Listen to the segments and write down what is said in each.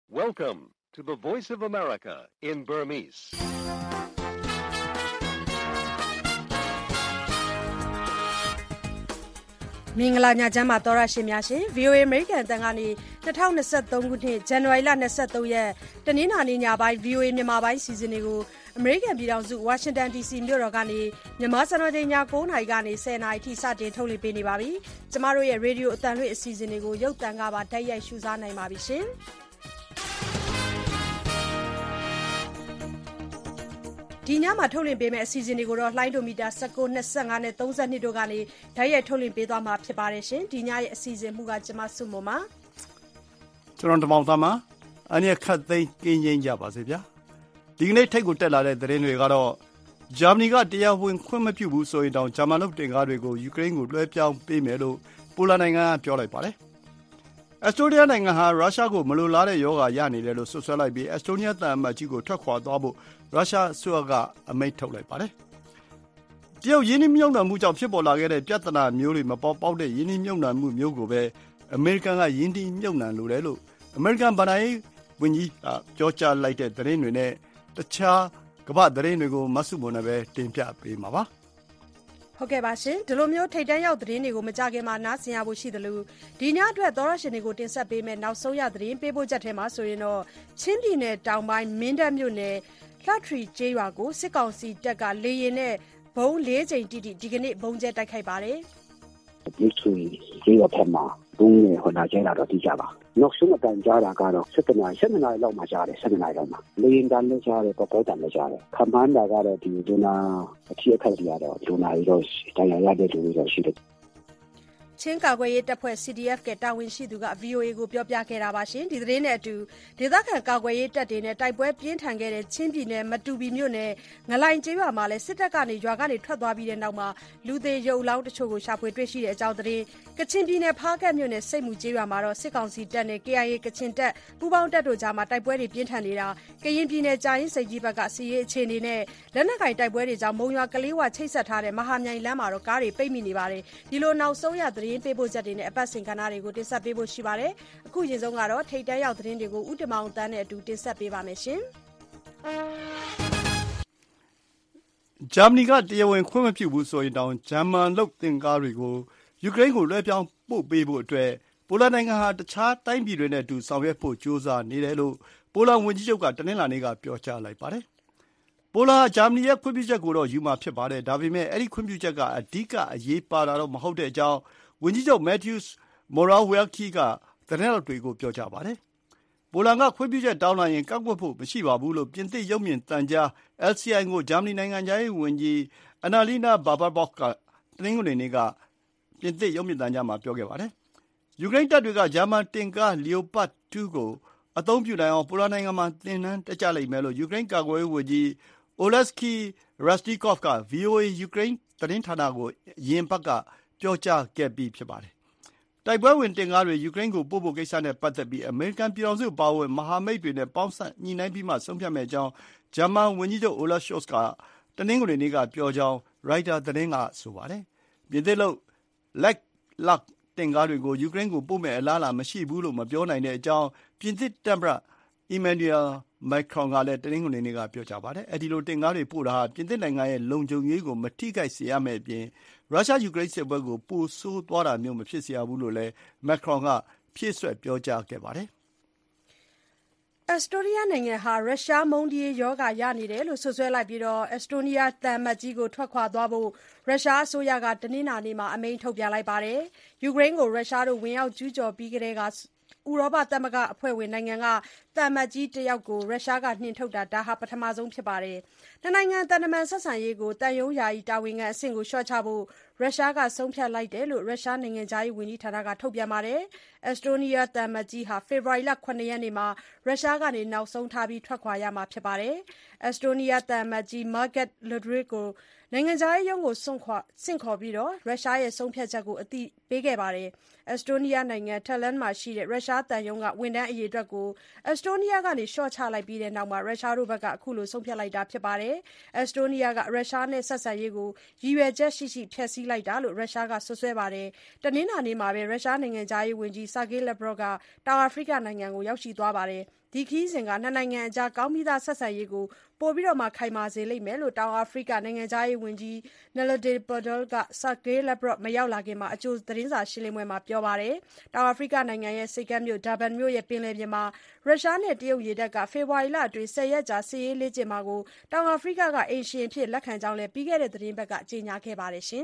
Welcome to the Voice of America in Burmese. ။မင်္ဂလာညချမ်းပါသောရရှင်များရှင် VOA American အတန်ကနေ2023ခုနှစ်ဇန်နဝါရီလ23ရက်တနင်္လာနေ့ညပိုင်း VOA မြန်မာပိုင်းစီစဉ်တွေကို American ပြည်ထောင်စု Washington DC မြို့တော်ကနေမြန်မာစံတော်ချိန်ည9:00နာရီကနေ10:00နာရီထိစတင်ထုတ်လွှင့်ပေးနေပါပြီ။ကျမတို့ရဲ့ Radio အတန်လွှင့်အစီအစဉ်တွေကိုရုပ်သံကပါတိုက်ရိုက်ရှုစားနိုင်ပါပြီရှင်။ဒီညမှာထုတ်လွှင့်ပေးမယ့်အစီအစဉ်တွေကိုတော့လှိုင်းဒိုမီတာ19 25နဲ့32တို့ကနေဓာတ်ရိုက်ထုတ်လွှင့်ပေးသွားမှာဖြစ်ပါတယ်ရှင်ဒီညရဲ့အစီအစဉ်မှုကကျမစုမပါကျွန်တော်တမောင်သားမှာအနည်းခတ်သိမ်းကင်းချင်းကြပါစေဗျာဒီကနေ့ထိတ်ကိုတက်လာတဲ့သတင်းတွေကတော့ဂျာမနီကတရားဝင်ခွင့်မပြုဘူးဆိုရင်တောင်ဂျာမန်လုပ်တင်ကားတွေကိုယူကရိန်းကိုလွှဲပြောင်းပေးမယ်လို့ပိုလန်နိုင်ငံကပြောလိုက်ပါတယ်အက်စတိုးနီးယားနိုင်ငံဟာရုရှားကိုမလိုလားတဲ့ရောဂါရနေတယ်လို့ဆွဆွဲလိုက်ပြီးအက်စတိုးနီးယားတန်အမတ်ကြီးကိုထွက်ခွာသွားဖို့ရုရှားအစိုးရကအမိန့်ထုတ်လိုက်ပါတယ်။တရုတ်ယင်းနှိမ့်မြုပ်နှံမှုကြောင့်ဖြစ်ပေါ်လာခဲ့တဲ့ပြဿနာမျိုးတွေမပေါ်ပေါက်တဲ့ယင်းနှိမ့်မြုပ်နှံမှုမျိုးကိုပဲအမေရိကန်ကယင်းနှိမ့်မြုပ်နှံလိုတယ်လို့အမေရိကန်ဗဏ္ဍာရေးဝန်ကြီးကပြောကြားလိုက်တဲ့သတင်းတွေနဲ့တခြားကမ္ဘာသတင်းတွေကိုမဆုမွန်နဲ့ပဲတင်ပြပေးမှာပါ။ဟုတ်ကဲ့ပါရှင်ဒီလိုမျိုးထိတ်တန့်ရောက်သတင်းတွေကိုမကြခင်မှာနားဆင်ရဖို့ရှိတယ်လို့ဒီညအတွက်သောရရှင်တွေကိုတင်ဆက်ပေးမယ်နောက်ဆုံးရသတင်းပေးပို့ချက်ထဲမှာဆိုရင်တော့ချင်းပြည်နယ်တောင်ပိုင်းမင်းတပ်မြို့နယ်လှထရီကျေးရွာကိုစစ်ကောင်စီတပ်ကလေရင်နဲ့ဘုံ၄ချိန်တိတိဒီကနေ့ဘုံကျဲတိုက်ခိုက်ပါတယ်ဒီချီကျေးရွာဖက်မှာဘုံနဲ့ဟိုနာကျဲလာတော့တိကျပါနောက်ဆုံးအတန်ကြားတာကတော့7နာရီလောက်မှကြားတယ်7နာရီလောက်မှလေရင်တန်လည်းကြားတယ်ပေါ်ပေါ်တန်လည်းကြားတယ်ခမန်းတာကတော့ဒီဒနာအထီးအခက်ကြီးကတော့ဒနာရီတော့တရားရတဲ့လူတွေတော့ရှိတယ်ချင်းကာကွယ်ရေးတပ်ဖွဲ့ CDF ကတာဝန်ရှိသူက VOA ကိုပြောပြခဲ့တာပါရှင်ဒီသတင်းနဲ့အတူဒေသခံကာကွယ်ရေးတပ်တွေနဲ့တိုက်ပွဲပြင်းထန်ခဲ့တဲ့ချင်းပြည်နယ်မတူပီမြို့နယ်ငလိုင်ကျေးရွာမှာလည်းစစ်တပ်ကနေရွာကနေထွက်သွားပြီးတဲ့နောက်မှာလူသေးရုပ်လောင်းတချို့ကိုရှာဖွေတွေ့ရှိတဲ့အကြောင်းသတင်းကချင်ပြည်နယ်ဖားကတ်မြို့နယ်စိတ်မှုကျေးရွာမှာတော့စစ်ကောင်စီတပ်နဲ့ KIA ကချင်တပ်ပူးပေါင်းတပ်တို့ကြားမှာတိုက်ပွဲတွေပြင်းထန်နေတာကရင်ပြည်နယ်ကြာရင်စိတ်ကြီးဘက်ကစီရေးအခြေအနေနဲ့လက်နက်ကင်တိုက်ပွဲတွေကြောင့်မုံရွာကလေးဝချိတ်ဆက်ထားတဲ့မဟာမြိုင်လမ်းမှာတော့ကားတွေပိတ်မိနေပါတယ်ဒီလိုနောက်ဆုံးရသတင်းပေးပို့ချက်တွေနဲ့အပတ်စဉ်ကဏ္ဍတွေကိုတင်ဆက်ပေးဖို့ရှိပါတယ်။အခုရင်ဆုံးကတော့ထိတ်တန့်ရောက်သတင်းတွေကိုဥတမောင်တန်းနဲ့အတူတင်ဆက်ပေးပါမယ်ရှင်။ဂျာမနီကတရားဝင်ခွင့်မပြုဘူးဆိုရင်တောင်ဂျာမန်လုပ်တင်ကားတွေကိုယူကရိန်းကိုလွှဲပြောင်းပို့ပေးဖို့အတွက်ပိုလန်နိုင်ငံဟာတခြားတိုင်းပြည်တွေနဲ့အတူဆောင်ရွက်ဖို့ကြိုးစားနေတယ်လို့ပိုလန်ဝန်ကြီးချုပ်ကတနင်္လာနေ့ကပြောကြားလိုက်ပါတယ်။ပိုလန်ဟာဂျာမနီရဲ့ခွင့်ပြုချက်ကိုတော့ယူမှာဖြစ်ပါတယ်။ဒါပေမဲ့အဲ့ဒီခွင့်ပြုချက်ကအဓိကအရေးပါတာတော့မဟုတ်တဲ့အကြောင်းဝန်ကြီးချုပ် Mateusz Morawiecki ကသတင်းထောက်တွေကိုပြောကြားပါတယ်။ပိုလန်ကခွင့်ပြုချက်တောင်းလာရင်ကန့်ကွက်ဖို့မရှိပါဘူးလို့ပြင်သစ်ရုပ်မြင်သံကြား LCI ကိုဂျာမနီနိုင်ငံခြားရေးဝန်ကြီး Annalena Baerbock ကတနင်္ဂနွေနေ့ကပြင်သစ်ရုပ်မြင်သံကြားမှာပြောခဲ့ပါတယ်။ယူကရိန်းတပ်တွေကဂျာမန်တင်ကား Leopard 2 ကိုအသုံးပြုနိုင်အောင်ပိုလန်နိုင်ငံမှာသင်တန်းတက်ကြလိမ့်မယ်လို့ယူကရိန်းကာကွယ်ရေးဝန်ကြီး Oleksiy Reznikov က VOA ယူကရိန်းသတင်းဌာနကိုအရင်အပတ်ကပြောကြားခဲ့ပြီးဖြစ်ပါတယ်။တိုက်ပွဲဝင်တင်ကားတွေယူကရိန်းကိုပို့ဖို့ကိစ္စနဲ့ပတ်သက်ပြီးအမေရိကန်ပြည်ထောင်စုအပါအဝင်မဟာမိတ်တွေနဲ့ပေါင်းစပ်ညှိနှိုင်းပြီးမှဆုံးဖြတ်မယ့်အကြောင်းဂျာမန်ဝန်ကြီးချုပ် Olaf Scholz ကတနင်္ဂနွေနေ့ကပြောကြောင်းရိုက်တာသတင်းကဆိုပါတယ်။ပြင်သစ်လုပ် Lexus တင်ကားတွေကိုယူကရိန်းကိုပို့မယ့်အလားအလာမရှိဘူးလို့မပြောနိုင်တဲ့အကြောင်းပြင်သစ်သမ္မတ Emmanuel Macron ကလည်းတနင်္ဂနွေနေ့ကပြောကြားပါတယ်။အဲဒီလိုတင်ကားတွေပို့တာဟာပြင်သစ်နိုင်ငံရဲ့လုံခြုံရေးကိုမထိခိုက်စေရမယ့်အပြင်ရုရှားယူကရိန်းစစ်ပွဲကိုပိုဆိုးသွားတာမျိုးမဖြစ်စေရဘူးလို့လည်း Macron ကဖြည့်စွက်ပြောကြားခဲ့ပါတယ်။အက်စတိုးနီးယားနိုင်ငံဟာရုရှားမုန်းတီးရောဂါရနေတယ်လို့ဆွဆွဲလိုက်ပြီးအက်စတိုးနီးယားတန်မတ်ကြီးကိုထွက်ခွာသွားဖို့ရုရှားအစိုးရကတနင်္လာနေ့မှာအမိန့်ထုတ်ပြန်လိုက်ပါတယ်။ယူကရိန်းကိုရုရှားတို့ဝင်ရောက်ကျူးကျော်ပြီးကတည်းကဥရောပသမဂ္ဂအဖွဲ့ဝင်နိုင်ငံကတန်မတ်ကြီးတယောက်ကိုရုရှားကနှင်ထုတ်တာဒါဟာပထမဆုံးဖြစ်ပါတယ်။နှစ်နိုင်ငံတန်တမန်ဆက်ဆံရေးကိုတန်ယုံယာယီတာဝန်ခံအဆင့်ကိုလျှော့ချဖို့ရုရှားကဆုံးဖြတ်လိုက်တယ်လို့ရုရှားနိုင်ငံခြားရေးဝန်ကြီးဌာနကထုတ်ပြန်ပါတယ်။အက်စတိုးနီးယားတန်မတ်ကြီးဟာဖေဖော်ဝါရီလ9ရက်နေ့မှာရုရှားကနေနောက်ဆုံးထားပြီးထွက်ခွာရမှာဖြစ်ပါတယ်။အက်စတိုးနီးယားတန်မတ်ကြီး Margus Laidre ကိုနိုင်ငံခြားရေးရုံးကိုဆင့်ခေါ်ပြီးရုရှားရဲ့ဆုံးဖြတ်ချက်ကိုအသိပေးခဲ့ပါတယ်။အက်စတိုးနီးယားနိုင်ငံ Tallinn မှာရှိတဲ့ရုရှားသံရုံးကဝန်ထမ်းအရေအတွက်ကိုအက်စတိုးနီးယားကနေလျှော့ချလိုက်ပြီးတဲ့နောက်မှာရုရှားတို့ဘက်ကအခုလိုဆုံးဖြတ်လိုက်တာဖြစ်ပါတယ်။အက်စတိုးနီးယားကရုရှားနဲ့ဆက်ဆံရေးကိုရည်ရွယ်ချက်ရှိရှိဖျက်ဆီးလိုက်တာလို့ရုရှားကစွပ်စွဲပါတယ်။တနင်္လာနေ့မှာပဲရုရှားနိုင်ငံခြားရေးဝန်ကြီး Sergey Lavrov ကတောင်အာဖရိကနိုင်ငံကိုရောက်ရှိသွားပါတယ်။ဒီခရီးစဉ်ကနှစ်နိုင်ငံအကြားကောင်းပြီးသားဆက်ဆံရေးကိုပိုပြီးတော့ခိုင်မာစေလိမ့်မယ်လို့တောင်အာဖရိကနိုင်ငံခြားရေးဝန်ကြီး Naledi Pandor က Sergey Lavrov မရောက်လာခင်အကြိုသတင်းစာရှင်းလင်းပွဲမှာပြောပါတယ်။တောင်အာဖရိကနိုင်ငံရဲ့ဆိပ်ကမ်းမြို့ Durban မြို့ရဲ့ပင်လယ်ပြင်မှာရုရှားနဲ့တရုတ်ရေတပ်ကဖေဖော်ဝါရီလအတွင်း10 ရက်ကြာစစ်ရေးလေ့ကျင့်မှာကိုတောင်အာဖရိကကအိမ်ရှင်အဖြစ်လက်ခံကြောင်းလည်းပြီးခဲ့တဲ့သတင်းပတ်ကကြေညာခဲ့ပါတယ်။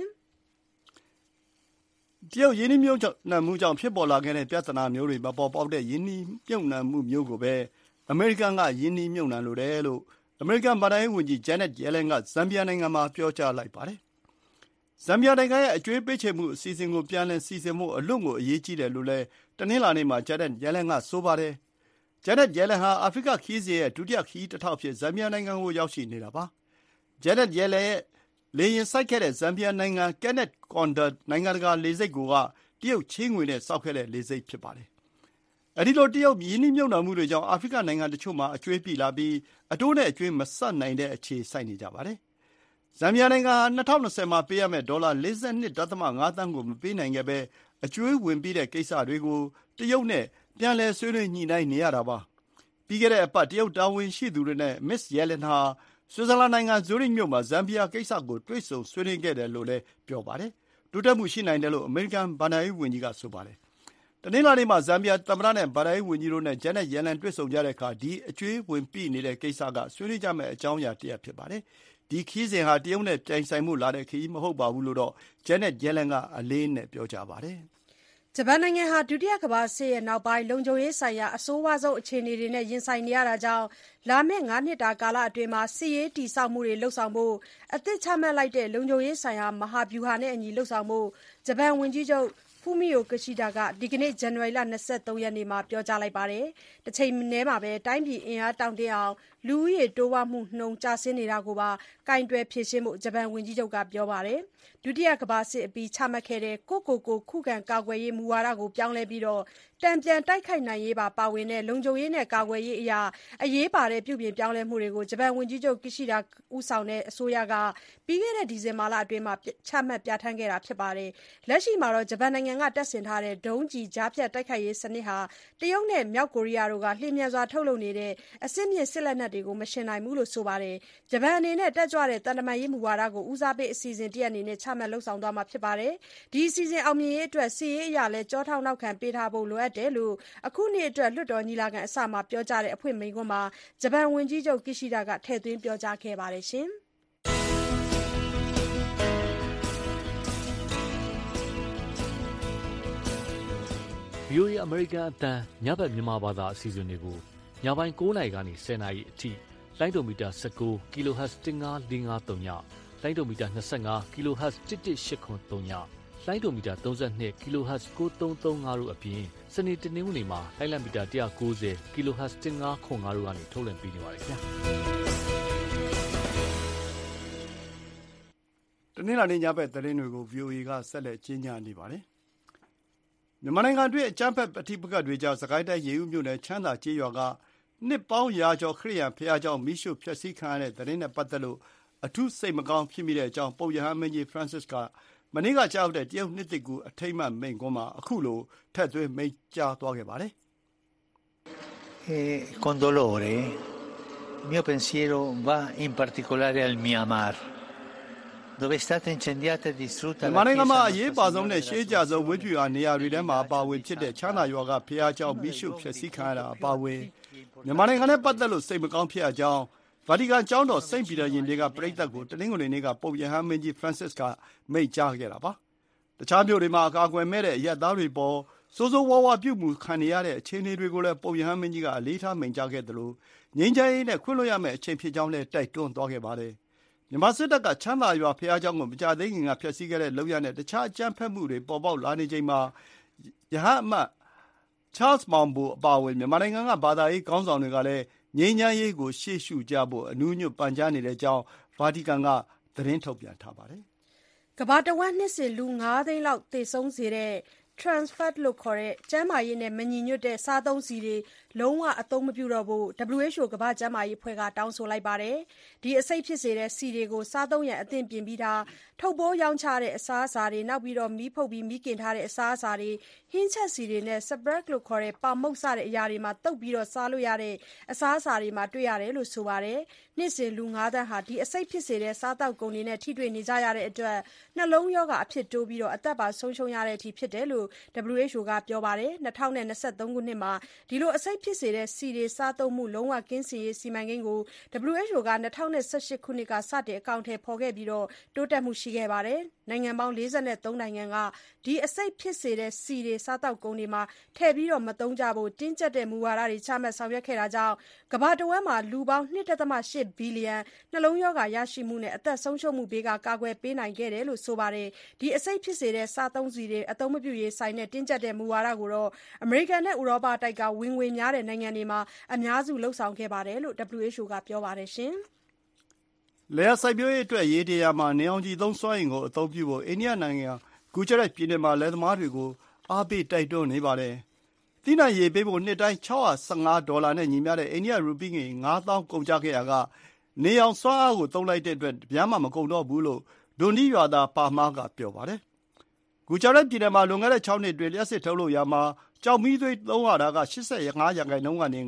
တရုတ်ရင်းနှီးမြှုပ်နှံမှုကြောင့်ဖြစ်ပေါ်လာခဲ့တဲ့ပြဿနာမျိုးတွေမပေါ်ပေါက်တဲ့ရင်းနှီးမြှုပ်နှံမှုမျိုးကိုပဲအမေရိကန်ကရင်းနှီးမြှုပ်နှံလိုတယ်လို့အမေရိကန်ဗဟိုဘဏ္ဍာရေးဝန်ကြီး Janet Yellen ကဇမ်ဘီယာနိုင်ငံမှာပြောကြားလိုက်ပါတယ်။ဇမ်ဘီယာနိုင်ငံရဲ့အကြွေးပေးချေမှုအစီအစဉ်ကိုပြန်လည်စီစဉ်ဖို့အလွန်ကိုအရေးကြီးတယ်လို့လည်းတနင်္လာနေ့မှာ Janet Yellen ကဆိုပါတယ်။ Janet Yellen ဟာအာဖရိကခရီးစဉ်ရဲ့ဒုတိယခရီးတထောက်အဖြစ်ဇမ်ဘီယာနိုင်ငံကိုရောက်ရှိနေတာပါ။ Janet Yellen ရဲ့လေယာဉ်ဆိုက်ခဲ့တဲ့ဇမ်ဘီယာနိုင်ငံ Kenneth Kaunda နိုင်ငံတကာလေဆိပ်ကိုကတရုတ်ချေးငွေနဲ့ဆောက်ခဲ့တဲ့လေဆိပ်ဖြစ်ပါတယ်။အဲဒီလိုတရုတ်ရင်းနှီးမြှုပ်နှံမှုတွေကြောင့်အာဖရိကနိုင်ငံတချို့မှာအကြွေးပိလာပြီးအတိုးနဲ့အကြွေးမဆပ်နိုင်တဲ့အခြေစိုက်နေကြပါတယ်။ဇမ်ဘီယာနိုင်ငံဟာ2020မှာပေးရမယ့်ဒေါ်လာ 42.5 သန်းကိုမပေးနိုင်ခဲ့ဘဲအကြွေးဝင်ပြီးတဲ့ကိစ္စတွေကိုတရုတ်နဲ့ပြန်လည်ဆွေးနွေးညှိနှိုင်းနေရတာပါ။ပြီးခဲ့တဲ့အပတ်တရုတ်တာဝန်ရှိသူတွေနဲ့ Miss Yellen ဟာဆွစ်ဇာလန်နိုင်ငံဇူရစ်မြို့မှာဇမ်ဘီယာကိစ္စကိုတွေ့ဆုံဆွေးနွေးခဲ့တယ်လို့လည်းပြောပါတယ်။တိုးတက်မှုရှိနိုင်တယ်လို့အမေရိကန်ဘဏ္ဍာရေးဝန်ကြီးကဆိုပါတယ်။တနင်္လာနေ့မှာဇမ်ဘီယာသမ္မတနဲ့ဘဏ္ဍာရေးဝန်ကြီးတို့နဲ့ Janet Yellen တွေ့ဆုံကြတဲ့အခါဒီအကြွေးဝင်ပိနေတဲ့ကိစ္စကဆွေးနွေးကြမယ့်အကြောင်းအရာတစ်ရပ်ဖြစ်ပါတယ်။ဒီခရီးစဉ်ဟာတရုတ်နဲ့ပြိုင်ဆိုင်မှုလာတဲ့ခရီးမဟုတ်ပါဘူးလို့တော့ Janet Yellen ကအလေးအနက်ပြောကြားပါတယ်။ဂျပန်နိုင်ငံဟာဒုတိယကမ္ဘာစစ်ရဲ့နောက်ပိုင်းလုံခြုံရေးဆိုင်ရာအဆိုးဝါးဆုံးအခြေအနေတွေနဲ့ရင်ဆိုင်နေရတာကြောင့်လာမယ့်5 နှစ်တာကာလအတွင်းစစ်ရေးတည်ဆောက်မှုတွေလုပ်ဆောင်ဖို့အသစ်ချမှတ်လိုက်တဲ့လုံခြုံရေးဆိုင်ရာမဟာဗျူဟာနဲ့အညီလုပ်ဆောင်ဖို့ဂျပန်ဝန်ကြီးချုပ်Fumio Kishida ကဒီကနေ့ဇန်နဝါရီလ23ရက်နေ့မှာပြောကြားလိုက်ပါတယ်။တချိန်တည်းမှာပဲတိုင်းပြည်အင်အားတောင့်တင်းအောင်လူဦးရေတိုးပွားမှုနှုန်းကျဆင်းနေတာကိုပါကိုင်တွယ်ဖြေရှင်းဖို့ဂျပန်ဝန်ကြီးချုပ်ကပြောပါတယ်။ဒုတိယကမ္ဘာစစ်အပြီးချမှတ်ခဲ့တဲ့ကိုယ့်ကိုယ်ခုခံကာကွယ်ရေးမူဝါဒကိုပြောင်းလဲပြီးတန်ပြန်တိုက်ခိုက်နိုင်ရေးပါဝင်တဲ့လုံခြုံရေးနဲ့ကာကွယ်ရေးအရာအရေးပါတဲ့ပြုပြင်ပြောင်းလဲမှုတွေကိုဂျပန်ဝန်ကြီးချုပ် Kishida ဦးဆောင်တဲ့အစိုးရကပြီးခဲ့တဲ့ဒီဇင်ဘာလအတွင်းချမှတ်ပြဋ္ဌာန်းခဲ့တာဖြစ်ပါတယ်။လက်ရှိမှာဂျပန်နိုင်ငံကတပ်ဆင်ထားတဲ့ဒုံးကျည်ကြားဖြတ်တိုက်ခိုက်ရေးစနစ်ဟာတရုတ်နဲ့မြောက်ကိုရီးယားတို့ကလျင်မြန်စွာထုတ်လုပ်နေတဲ့အဆင့်မြင့်စစ်လက်နက်တွေကိုမယှဉ်နိုင်ဘူးလို့ဆိုပါတယ်။ဂျပန်အနေနဲ့တက်ကြွတဲ့သံတမန်ရေးမူဝါဒကိုဦးစားပေးအစီအစဉ်တစ်ရပ်အနေနဲ့ချမှတ်လုပ်ဆောင်သွားမှာဖြစ်ပါတယ်။ဒီအစီအစဉ်အောင်မြင်ရေးအတွက်စစ်ရေးအရလည်းကြောထောက်နောက်ခံပေးထားဖို့လိုအပ်တယ်လို့အခုနှစ်အတွက်လွှတ်တော်ညီလာခံအစမှာပြောကြားတဲ့အဖွင့်မိန့်ခွန်းမှာဂျပန်ဝန်ကြီးချုပ် Kishida ကထည့်သွင်းပြောကြားခဲ့ပါတယ်။ VOA အမေရိကန်အသံညဘက်မြန်မာဘာသာအစီအစဉ်တွေကိုညပိုင်း9:00 နာရီကနေ10:00 နာရီအထိလိုင်းဒိုမီတာ19 kHz 15553ညလိုင်းဒိုမီတာ25 kHz 11883ညလိုင်းဒိုမီတာ32 kHz 9335တို့အပြင်စနေတနင်္ဂနွေမှာလိုင်းလံမီတာ190 kHz 1505တို့ကနေထုတ်လွှင့်ပေးနေပါတယ်ခင်ဗျာတနင်္လာနေ့ညဘက်သတင်းတွေကို VOA ကဆက်လက်ကြီးညာနေပါတယ်မြန်မာနိုင်ငံအတွင်းအကြမ်းဖက်ပဋိပက္ခတွေကြောင့်စကိုင်းတိုင်းရေဦးမြို့နယ်ချမ်းသာကျေးရွာကနှစ်ပေါင်းရာကျော်ခရစ်ယာန်ဘုရားကျောင်းမီးရှို့ဖျက်ဆီးခံရတဲ့သတင်းနဲ့ပတ်သက်လို့အထူးစိတ်မကောင်းဖြစ်မိတဲ့အကြောင်းပုပ်ရဟန်းမင်းကြီး Francis ကမနေ့ကကြားရောက်တဲ့တရုတ်နှစ်သစ်ကူးအထိမ်းအမှတ်မိန့်ခွန်းမှာအခုလိုထည့်သွင်းမိန့်ကြားသွားခဲ့ပါတယ်။ Con dolore mio pensiero va in particolare al Myanmar dove è stata incendiata e distrutta la နိုင်ငံမှာအရေးပါဆုံးနဲ့ရှေးကြဆုံးဝိပုယနေရာတွေထဲမှာအပါအဝင်ဖြစ်တဲ့ချမ်းသာရွာကဘုရားကျောင်းမီးရှို့ဖျက်ဆီးခံရတာအပါအဝင်မြန်မာနိုင်ငံနဲ့ပတ်သက်လို့စိတ်မကောင်းဖြစ်ရကြောင်းဗာတီကန်ကျောင်းတော်စိန့်ပီတာရင်တွေကပရိသတ်ကိုတနင်္ဂနွေနေ့ကပုပ်ရဟန်းမင်းကြီး Francis ကမိန့်ကြားခဲ့တာပါ။တခြားမြို့တွေမှာအကာအကွယ်မဲ့တဲ့အရပ်သားတွေပေါ်ဆိုးဆိုးဝါးဝါပြုမှုခံနေရတဲ့အခြေအနေတွေကိုလည်းပုပ်ရဟန်းမင်းကြီးကအလေးထားမိန့်ကြားခဲ့သလိုငြိမ်းချမ်းရေးနဲ့ခွင့်လွှတ်ရမယ့်အချိန်ဖြစ်ကြောင်းလည်းတိုက်တွန်းသွားခဲ့ပါတယ်။မြန်မာစစ်တပ်ကချမ်းသာရွာဘုရားကျောင်းကိုမကြာသေးခင်ကဖျက်ဆီးခဲ့တဲ့လုပ်ရပ်နဲ့တခြားအကြမ်းဖက်မှုတွေပေါ်ပေါက်လာနေချိန်မှာရဟန်းအမတ် Charles Maungbo အပါအဝင်မြန်မာနိုင်ငံကဘာသာရေးခေါင်းဆောင်တွေကလည်းငြိမ်းချမ်းရေးကိုရှေ့ရှုကြဖို့အနူးအညွတ်ပန်ကြားနေတဲ့အကြောင်းဗာတီကန်ကသတင်းထုတ်ပြန်ထားပါတယ်။ကမ္ဘာတဝန်းနှစ်စဉ်လူ5 သိန်းလောက်သေဆုံးစေတဲ့ trans fat လို့ခေါ်တဲ့ကျန်းမာရေးနဲ့မညီညွတ်တဲ့စားသုံးဆီတွေလုံးဝအသုံးမပြုတော့ဖို့ WHO ကမ္ဘာ့ကျန်းမာရေးအဖွဲ့ကတောင်းဆိုလိုက်ပါတယ်။ဒီအဆိပ်ဖြစ်စေတဲ့ဆီတွေကိုစားသုံးရန်အသင့်ပြင်ပြီးထုတ်ပိုးရောင်းချတဲ့အစားအစာတွေနောက်ပြီးမီးဖုတ်ပြီးမီးကင်ထားတဲ့အစားအစာတွေဟင်းချက်ဆီတွေနဲ့ Sprat လို့ခေါ်တဲ့ပေါင်မုတ်စတဲ့အရာတွေမှာတုပ်ပြီးစားလို့ရတဲ့အစားအစာတွေမှာတွေ့ရတယ်လို့ဆိုပါတယ်။နှစ်စဉ်လူ 5 သန်းဟာဒီအဆိပ်ဖြစ်စေတဲ့စားသောက်ကုန်တွေနဲ့ထိတွေ့နေကြရတဲ့အတွက်နှလုံးရောဂါအဖြစ်တိုးပြီးအသက်ပါဆုံးရှုံးရတဲ့အထိဖြစ်တယ်လို့ WHO ကပြောပါတယ်။2023 ခုနှစ်မှာဒီလိုအဆိပ်ဖြစ်စေတဲ့ဆီတွေစားသုံးမှုလုံးဝကင်းစင်ရေးစီမံကိန်းကို WHO က2018 ခုနှစ်ကစတင်အကောင်အထည်ဖော်ခဲ့ပြီးတိုးတက်မှုရှိခဲ့ပါတယ်။နိုင်ငံပေါင်း 43 နိုင်ငံကဒီအဆိပ်ဖြစ်စေတဲ့ဆီတွေစားသောက်ကုန်တွေမှာထည့်ပြီးမသုံးကြဖို့တင်းကျပ်တဲ့မူဝါဒတွေချမှတ်ဆောင်ရွက်ခဲ့တာကြောင့်ကမ္ဘာတဝန်းမှာလူပေါင်း 2.8 ဘီလီယံနှလုံးရောဂါရရှိမှုနဲ့အသက်ဆုံးရှုံးမှုဘေးကကာကွယ်ပေးနိုင်ခဲ့တယ်လို့ဆိုပါတယ်။ဒီအဆိပ်ဖြစ်စေတဲ့စားသုံးဆီတွေအသုံးမပြုရေးဆိုင်တဲ့တင်းကျပ်တဲ့မူဝါဒကိုအမေရိကန်နဲ့ဥရောပတိုက်ကဝင်ငွေများတဲ့နိုင်ငံတွေမှာအများစုလုပ်ဆောင်ခဲ့ပါတယ်လို့ WHO ကပြောပါတယ်။လယ်ယာစိုက်ပျိုးရေးအတွက်ရေတရာမှာနေအောင်ခြည်သုံးစွမ်းအင်ကိုအသုံးပြုဖို့အိန္ဒိယနိုင်ငံဂူဂျရတ်ပြည်နယ်မှာလယ်သမားတွေကိုအားပေးတိုက်တွန်းနေပါတယ်။သီးနှံရေပေးဖို့နှစ်တိုင်း$615နဲ့ညီမျှတဲ့အိန္ဒိယရူပီးငွေ 5,000 ကုန်ကျခဲ့ရာကနေအောင်စွမ်းအားကိုသုံးလိုက်တဲ့အတွက်တပြားမှမကုန်တော့ဘူးလို့ဒွန်ဒီရွာသားပါမားကပြောပါတယ်။ဂူဂျရတ်ပြည်နယ်မှာလွန်ခဲ့တဲ့6 နှစ်အတွင်းလျှပ်စစ်ထုတ်လုပ်ရာမှာကျောက်မီးသွေးသုံးရတာက 85% ကနေ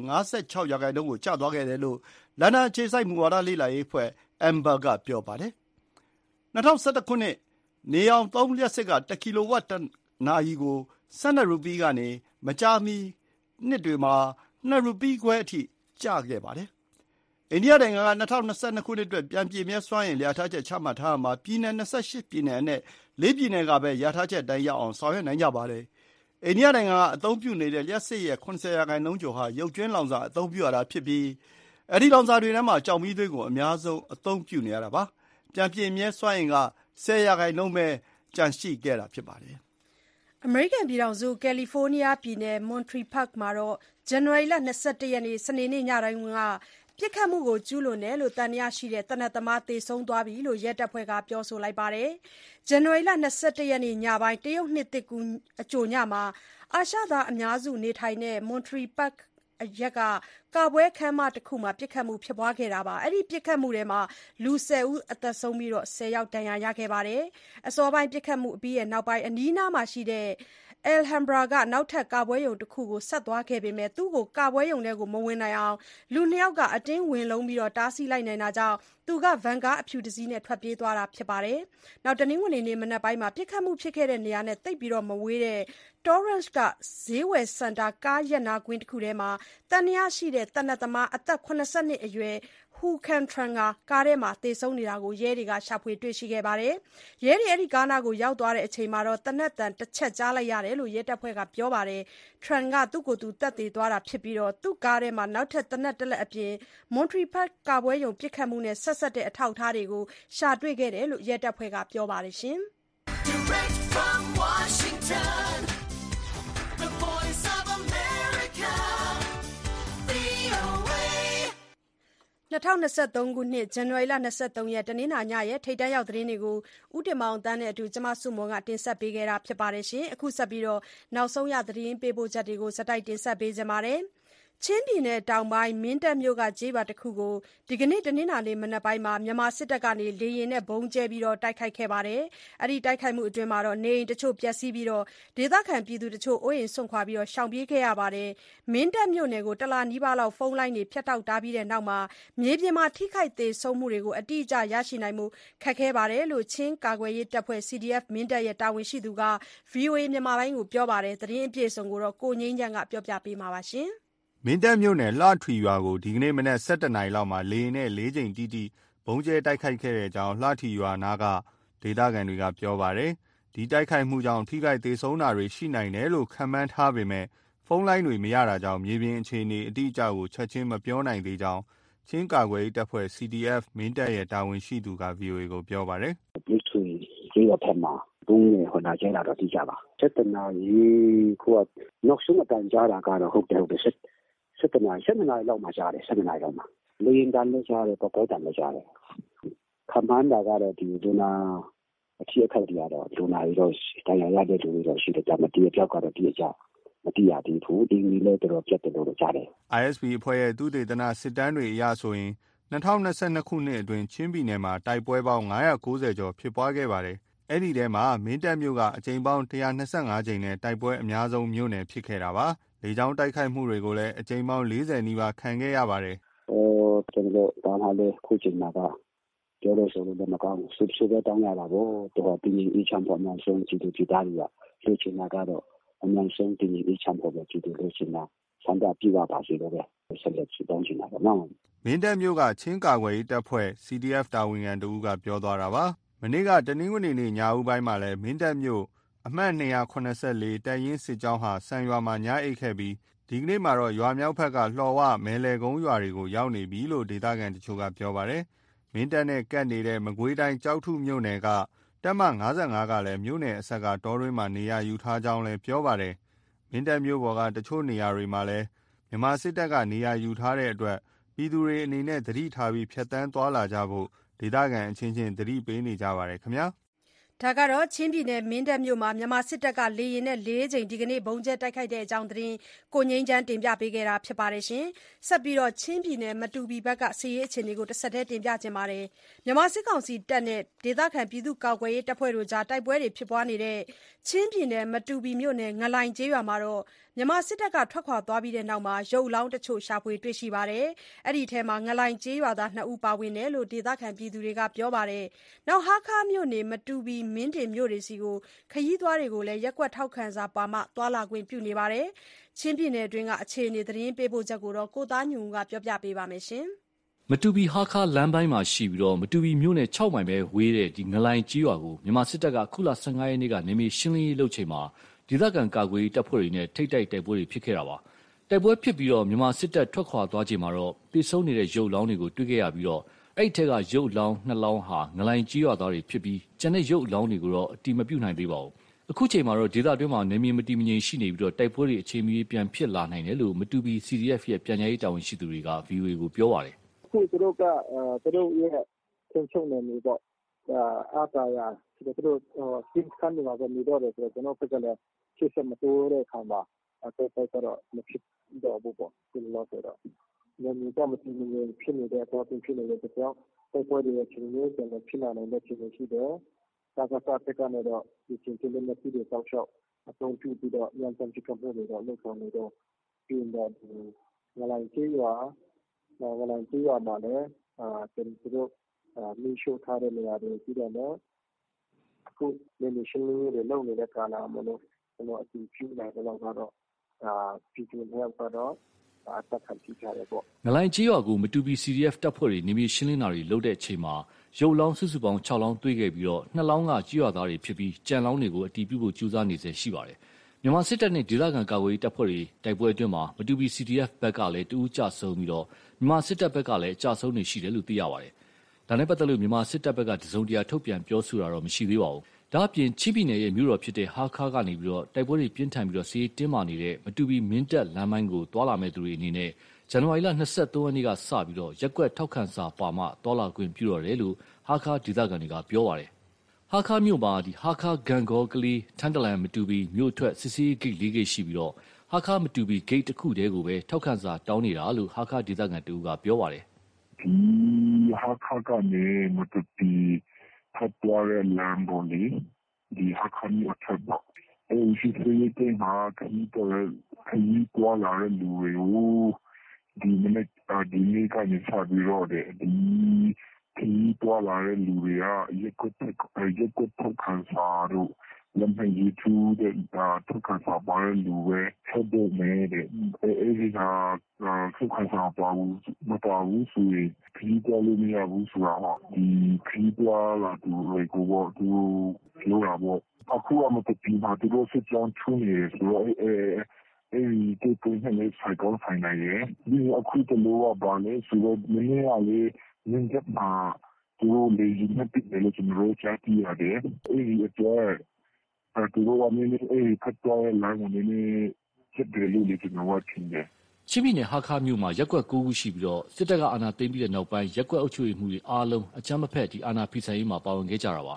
56% ကိုကျသွားခဲ့တယ်လို့လန်ဒန်အခြေစိုက်မူဝါဒလေ့လာရေးအဖွဲ့ Amber ကပြောပါတယ်။2011 ခုနှစ်နေအောင်သုံးလျှပ်စစ်က1 ကီလိုဝတ်တနာရီကို12 ရူပီးကနေမကြာမီနှစ်တွေမှာ2 ရူပီးခွဲအထိကျခဲ့ပါတယ်။အိန္ဒိယနိုင်ငံက2022 ခုနှစ်အတွက်ပြန်ပြည့်မြဲစွမ်းအင်လျာထားချက်ချမှတ်ထားရာမှာပြည်နယ်28 ပြည်နယ်အနက်4 ပြည်နယ်ကပဲလျာထားချက်အတိုင်းရအောင်ဆောင်ရွက်နိုင်ကြပါတယ်။အိန္ဒိယနိုင်ငံကအသုံးပြုနေတဲ့လျှပ်စစ်ရဲ့ 70% ကျော်ဟာရုပ်ကြွင်းလောင်စာအသုံးပြုရတာဖြစ်ပြီးအဲဒီလောင်စာတွေထဲမှာကျောက်မီးသွေးကိုအများဆုံးအသုံးပြုနေရတာပါ။ပြန်ပြည့်မြဲစွမ်းအင်က 10% ပဲကျန်ရှိခဲ့တာဖြစ်ပါတယ်။အမေရိကန်ပြည်ထောင်စုကယ်လီဖိုးနီးယားပြည်နယ် Monterey Park မှာဇန်နဝါရီလ 21 ရက်နေ့စနေနေ့ညတိုင်းကပစ်ခတ်မှုကိုကျူးလွန်တယ်လို့သံသယရှိတဲ့သေနတ်သမားသေဆုံးသွားပြီလို့ရဲတပ်ဖွဲ့ကပြောဆိုလိုက်ပါတယ်။ဇန်နဝါရီလ 21 ရက်နေ့ညပိုင်းတရုတ်နှစ်သစ်ကူးအကြိုညမှာအာရှသားအများစုနေထိုင်တဲ့ Monterey Park အရပ်ကပွဲခန်းမတစ်ခုမှာပစ်ခတ်မှုဖြစ်ပွားခဲ့တာပါ။အဲဒီပစ်ခတ်မှုထဲမှာလူ 10 ဦးအသက်ဆုံးပြီး10 ယောက်ဒဏ်ရာရခဲ့ပါတယ်။အစောပိုင်းပစ်ခတ်မှုအပြီးနောက်ပိုင်းအနီးနားမှာရှိတဲ့Alhambra ကနောက်ထပ်ကပွဲရုံတစ်ခုကိုဆက်သွားခဲ့ပေမဲ့သူ့ကိုကပွဲရုံထဲမဝင်နိုင်အောင်လူ 2 ယောက်ကအတင်းဝင်လုံးပြီးတားဆီးလိုက်နိုင်တာကြောင့်သူကဗန်ကားအဖြူတစ်စီးနဲ့ထွက်ပြေးသွားတာဖြစ်ပါတယ်။နောက်တနင်္ဂနွေနေ့မနက်ပိုင်းမှာပစ်ခတ်မှုဖြစ်ခဲ့တဲ့နေရာနဲ့သိပ်မဝေးတဲ့ Torrance ကဈေးဝယ်စင်တာကားရပ်နားကွင်းတစ်ခုထဲမှာသံသယရှိတဲ့သေနတ်သမားအသက် 82 အရွယ်Hu Cantran ကားထဲမှာသေဆုံးနေတာကိုရဲတွေကရှာဖွေတွေ့ရှိခဲ့ပါတယ်။ရဲတွေအဲဒီကားနားကိုရောက်သွားတဲ့အချိန်မှာသေနတ်သံတစ်ချက်ကြားလိုက်ရတယ်လို့ရဲတပ်ဖွဲ့ကပြောပါတယ်။ Tran ကသူ့ကိုယ်သူသတ်သေသွားတာဖြစ်ပြီးသူ့ကားထဲမှာနောက်ထပ်သေနတ်တစ်လက်အပြင် Monterey Park ကပွဲရုံပစ်ခတ်မှုနဲ့ဆက်စပ်တဲ့အထောက်အထားတွေကိုရှာတွေ့ခဲ့တယ်လို့ရဲတပ်ဖွဲ့ကပြောပါတယ်။ Direct from Washington, the voice of America, VOA 2023 ခုနှစ်ဇန်နဝါရီလ 23 ရက်တနင်္လာညရဲ့ထိပ်တန်းရောက်သတင်းတွေကိုဦးတင်မောင်တန်းနဲ့အတူကျမစုမွန်ကတင်ဆက်ပေးခဲ့တာဖြစ်ပါတယ်။အခုဆက်ပြီးနောက်ဆုံးရသတင်းပေးပို့ချက်တွေကိုစတိုက်တင်ဆက်ပေးကြပါမယ်။ချင်းပြည်နယ်တောင်ပိုင်းမင်းတပ်မြို့ကကျေးရွာတစ်ခုကိုဒီကနေ့တနင်္လာနေ့မနက်ပိုင်းမှာမြန်မာစစ်တပ်ကလေယာဉ်နဲ့ဗုံးကျဲပြီးတိုက်ခိုက်ခဲ့ပါတယ်။အဲဒီတိုက်ခိုက်မှုအတွင်းနေအိမ်တချို့ပျက်စီးပြီးဒေသခံပြည်သူတချို့အိုးအိမ်စွန့်ခွာရှောင်ပြေးခဲ့ရပါတယ်။မင်းတပ်မြို့နယ်ကိုတလနီးပါးလောက်ဖုန်းလိုင်းတွေဖြတ်တောက်ထားပြီးတဲ့နောက်မြေပြင်မှာထိခိုက်သေဆုံးမှုတွေကိုအတိအကျရရှိနိုင်မှုခက်ခဲတယ်လို့ချင်းကာကွယ်ရေးတပ်ဖွဲ့ CDF မင်းတပ်ရဲ့တာဝန်ရှိသူက VOA မြန်မာပိုင်းကိုပြောပါတယ်။သတင်းအပြည့်အစုံကိုကိုငြိမ်းချမ်းကပြောပြပေးမှာပါ။မင်းတပ်မြို့နယ်လှထွီရွာကိုဒီကနေ့မနက် 11 နာရီလောက်မှာလေယာဉ်နဲ့4 ကြိမ်တိတိဗုံးကျဲတိုက်ခိုက်ခဲ့ကြောင်းလှထွီရွာနားကဒေသခံတွေကပြောပါတယ်။ဒီတိုက်ခိုက်မှုကြောင့်ထိခိုက်သေဆုံးတာတွေရှိနိုင်တယ်လို့ခန့်မှန်းထားပေမဲ့ဖုန်းလိုင်းတွေမရတာကြောင့်မြေပြင်အခြေအနေအတိအကျကိုချက်ချင်းမပြောနိုင်သေးကြောင်းချင်းကာကွယ်ရေးတပ်ဖွဲ့ CDF မင်းတပ်ရဲ့တာဝန်ရှိသူက VOA ကိုပြောပါတယ်။ဒီဆွေဒီရဖက်မှာဘုံနဲ့ဟိုနာကျလာတော့တိကျပါ7 နာရီကိုနောက်ဆုံးအတန်ကြားတာကတော့ဟုတ်တယ်7 နာရီလောက်မှကြားတယ်7 နာရီလောက်မှလေရင်တန်လည်းကြားတယ်ပေါ်ပေါ်တန်လည်းကြားတယ်ခမန်းတာကတော့ဒီဒနာအထီးအခက်တွေကတော့လူနာတွေတော့တရားရတဲ့လူတွေတော့ရှိတယ်ဒါမှတည်းပြောက်ကတော့တည်းကြမတည်ရသေးဘူးအင်းကြီးလည်းတော်ပြတ်တယ်လို့ကြားတယ် ISP အဖွဲ့ရဲ့သုတေသနစစ်တမ်းတွေအရဆိုရင်2022ခုနှစ်အတွင်းချင်းပြည်နယ်မှာတိုက်ပွဲပေါင်း990ကျော်ဖြစ်ပွားခဲ့ပါတယ်။အဲ့ဒီထဲမှာမင်းတပ်မြို့ကအကြိမ်ပေါင်း125ကြိမ်နဲ့တိုက်ပွဲအများဆုံးမြို့နယ်ဖြစ်ခဲ့တာပါ။လေကြောင်းတိုက်ခိုက်မှုတွေကိုလည်းအကြိမ်ပေါင်း40နီးပါးခံခဲ့ရပါတယ်။ကျွန်တော်ဒါမှလည်းခုချိန်မှာကပြောလို့ဆိုလို့မကောင်းဘူး။စုပဲတောင်းရတာပေါ့။တော့ဒီနေ့အချမ်းပေါ်မှာဆုံးကြည့်ကြည့်သားရလူချင်တာကတော့အမှန်ဆုံးဒီနေ့အချမ်းပေါ်ပဲကြည့်လို့ချင်တာဆန္ဒပြပါစေလို့ပဲဆက်လက်တောင်းချင်တာပါနော်။မင်းတပ်မြို့ကချင်းကာကွယ်ရေးတပ်ဖွဲ့ CDF တာဝန်ခံတဦးကပြောသွားတာပါ။မနေ့ကတနင်္ဂနွေနေ့ညဦးပိုင်းမှာလည်းမင်းတပ်မြို့အမှတ်284တပ်ရင်းစစ်ကြောင်းဟာစံရွာမှာညအိတ်ခဲ့ပြီးဒီကနေ့မှာတော့ရွာမြောက်ဘက်ကလှော်ဝမဲလေကုန်းရွာတွေကိုရောက်နေပြီလို့ဒေသခံတချို့ကပြောပါတယ်။မင်းတပ်နဲ့ကပ်နေတဲ့မကွေးတိုင်းကြောက်ထုမြို့နယ်ကတပ်မ55ကလည်းမြို့နယ်အဆက်ကတောတွင်းမှာနေရာယူထားကြောင်းလည်းပြောပါတယ်။မင်းတပ်မြို့ပေါ်ကတချို့နေရာတွေမှာလည်းမြန်မာစစ်တပ်ကနေရာယူထားတဲ့အတွက်ပြည်သူတွေအနေနဲ့သတိထားပြီးဖြတ်တန်းသွားလာကြဖို့ဒေသခံအချင်းချင်းသတိပေးနေကြပါတယ်ခင်ဗျာဒါကတော့ချင်းပြည်နယ်မင်းတပ်မြို့မှာမြန်မာစစ်တပ်ကလေရင်နဲ့4ကြိမ်ဒီကနေ့ဘုံကျဲတိုက်ခိုက်တဲ့အကြောင်းသတင်းကိုငိမ့်ချမ်းတင်ပြပေးခဲ့တာဖြစ်ပါတယ်ရှင်ဆက်ပြီးတော့ချင်းပြည်နယ်မတူပီဘက်ကစီရေးအခြေအနေကိုတစ်ဆက်တည်းတင်ပြခြင်းပါတယ်မြန်မာစစ်ကောင်စီတပ်နဲ့ဒေသခံပြည်သူ့ကာကွယ်ရေးတပ်ဖွဲ့တို့ကြားတိုက်ပွဲတွေဖြစ်ပွားနေတဲ့ချင်းပြည်နယ်မတူပီမြို့နယ်ငလိုင်ကျေးရွာမှာတော့မြန်မာစစ်တပ်ကထွက်ခွာသွားပြီးတဲ့နောက်မှာရုပ်လောင်းတချို့ရှာဖွေတွေ့ရှိပါတယ်အဲ့ဒီထဲမှာငလိုင်ကျေးရွာသား2ဦးပါဝင်တယ်လို့ဒေသခံပြည်သူတွေကပြောပါတယ်နောက်ဟာခါမြို့နယ်မတူပီမင်းတင်မြို့တွေစီကိုခရီးသွားတွေကိုလည်းရက်ကွက်ထောက်ခံစာပါမှသွာလာခွင့်ပြုနေပါတယ်ချင်းပြည်နယ်အတွင်းကအခြေအနေသတင်းပေးပို့ချက်ကိုတော့ကိုသားညွန့်ကပြောပြပေးပါမယ်ရှင်မတူပီဟာခါလမ်းပိုင်းမှာရှိပြီးတော့မတူပီမြို့နယ်6မိုင်ပဲဝေးတဲ့ဒီငလိုင်ကြီးရွာကိုမြန်မာစစ်တပ်ကခုလ15ရက်နေ့ကနေမီရှင်းလင်းရေးလုပ်ချိန်မှာဒေသခံကာကွယ်ရေးတပ်ဖွဲ့တွေနဲ့ထိတ်တိုက်တိုက်ပွဲတွေဖြစ်ခဲ့တာပါတိုက်ပွဲဖြစ်ပြီးတော့မြန်မာစစ်တပ်ထွက်ခွာသွားချိန်မှာတော့ပြေဆုံးနေတဲ့ရုပ်လောင်းတွေကိုတွေ့ခဲ့ရပြီးတော့အဲ့ထက်ကရုပ်လောင်း2လောင်းဟာငလိုင်ကြီးရွာသားတွေဖြစ်ပြီးကျန်တဲ့ရုပ်လောင်းတွေကိုတော့အတိမပြုနိုင်သေးပါဘူးအခုချိန်မှာတော့ဒေသတွင်းမှာနေမြေမတည်မငြိမ်ရှိနေပြီးတော့တိုက်ပွဲတွေအခြေအနေပြန်ဖြစ်လာနိုင်တယ်လို့မတူပီ CDF ရဲ့ပြန်ကြားရေးတာဝန်ရှိသူတွေက VOA ကိုပြောပါတယ်အခုသူတို့ရဲ့ဆင်းချုံနေနေတော့အားသာရသူတို့စင်ကန်မှာပဲနေတော့တယ်ဆိုတော့ကျွန်တော်ဖက်ကလည်းဖြစ်စမတိုးတဲ့အခါမှာအဲ့တော့မဖြစ်တော့ဘူးပေါ့ဒီလိုဆိုတော့လည်းတော့မတင်နေဖြစ်နေတဲ့အပေါ်ဖြစ်နေတဲ့ကြောင့်တိုက်ပွဲတွေချင်းချင်းပြန်ဖြစ်လာနိုင်တဲ့အခြေအနေရှိတယ်။ဒါကစားတဲ့ကနေတော့ဒီချင်းချင်းနဲ့ပြည်တော်ဆောက်အသုံးပြုပြီးတော့ရန်တမ်းချကမှုတွေတော့လုပ်ဆောင်နေတော့ပြင်တော့ငလိုင်ကြီးရွာမှာလည်းသူတို့မီးရှို့ထားတဲ့နေရာတွေပြီးတော့လည်းအခုနေရှင်းလင်းရေးတွေလုပ်နေတဲ့ကာလမှာလို့ကျွန်တော်အကြည့်ပြုနိုင်တော့ကတော့ပြည်သူတွေကတော့အသက်ခံကြရတယ်ပေါ့ငလိုင်ကြီးရွာကိုမတူပီ CDF တပ်ဖွဲ့တွေနေမြေရှင်းလင်းတာတွေလုပ်တဲ့အချိန်မှာရုပ်လောင်းစုစုပေါင်း6လောင်းတွေ့ခဲ့ပြီးတော့2လောင်းကကြီးရွာသားတွေဖြစ်ပြီးကြံလောင်းတွေကိုအတီးပြုဖို့ကြိုးစားနေစေရှိပါတယ်မြန်မာစစ်တပ်နဲ့ဒေသခံကာကွယ်ရေးတပ်ဖွဲ့တွေတိုက်ပွဲအတွင်းမှာမတူပီ CDF ဘက်ကလည်းတူးကြဆုံးပြီးတော့မြန်မာစစ်တပ်ဘက်ကလည်းအကြဆုံးနေရှိတယ်လို့သိရပါတယ်ဒါနဲ့ပတ်သက်လို့မြန်မာစစ်တပ်ဘက်ကတစုံတရာထုတ်ပြန်ပြောဆိုတာတော့မရှိသေးပါဘူးဒါအပြင်ချင်းပြည်နယ်ရဲ့မြို့တော်ဖြစ်တဲ့ဟာခါကနေပြီးတော့တိုက်ပွဲတွေပြင်းထန်ပြီးတော့စီးတင်းမာနေတဲ့မတူပီမင်းတပ်လမ်းပိုင်းကိုတွာလာမဲ့သူတွေအနေနဲ့ဇန်နဝါရီလ23ရက်နေ့ကစပြီးတော့ရက်ကွက်ထောက်ခံစာပါမှတွာလာခွင့်ပြုတော့တယ်လို့ဟာခါဒေသခံတွေကပြောပါတယ်ဟာခါမြို့မှာဟာခါဂန်ဂေါကလေးထန်တလန်မတူပီမြို့ထွက်စစ်စေးဂိတ်၄ဂိတ်ရှိပြီးတော့ဟာခါမတူပီဂိတ်တစ်ခုတည်းကိုပဲထောက်ခံစာတောင်းနေတာလို့ဟာခါဒေသခံတူကပြောပါတယ်ဒီဟာခါကနေမတူပီဖတ်သွားတဲ့လမ်းပေါ်လေဒီဟာခါမြို့အထက်ပေါ့ရှိသေးတဲ့မှာခရီးသွားလာတဲ့လူတွေကိုဒီနေ့ကနေစပြီးတော့ဒီခရီးသွားလာတဲ့လူတွေကရက်ကွက်ထောက်ခံစာတို့လက်မှတ်ရေးထိုးတဲ့ထောက်ခံစာပါတဲ့လူပဲဆက်ဖို့မယ်တဲ့အဲဒီကထောက်ခံစာမပါဘူးဆိုရင်ခရီးသွားလို့မရဘူးဆိုတာဟောဒီခရီးသွားလာသူတွေကိုတော့သူပြောတာပေါ့အခုအမတပီမှာသူတို့စစ်ကြောင်းထုနေဆိုတော့အဲဒီကိုနဲ့ဆိုင်ကောင်းဆိုင်နိုင်ရဲ့ဒီအခုတလို့ပါလေဆိုတော့မင်းကလေမြင်တဲ့မှာသူတို့လေရင်နဲ့ပြတယ်လို့ကျွန်တော်ကြားသိရတယ်အဲဒီအတွက်သူတို့ကမင်းဖတ်သွားတဲ့လမ်းကိုနည်းနည်းချက်တယ်လို့ကျွန်တော်ထင်တယ်ချင်းပြည်နယ်ဟာခါမြို့မှာရက်ကွက်9ခုရှိပြီးတော့စစ်တပ်ကအာဏာသိမ်းပြီးတဲ့နောက်ပိုင်းရက်ကွက်အုပ်ချုပ်ရေးမှုတွေအားလုံးအကြမ်းမဖက်ဒီအာဏာဖိဆိုင်ရေးမှာပါဝင်ခဲ့ကြတာပါ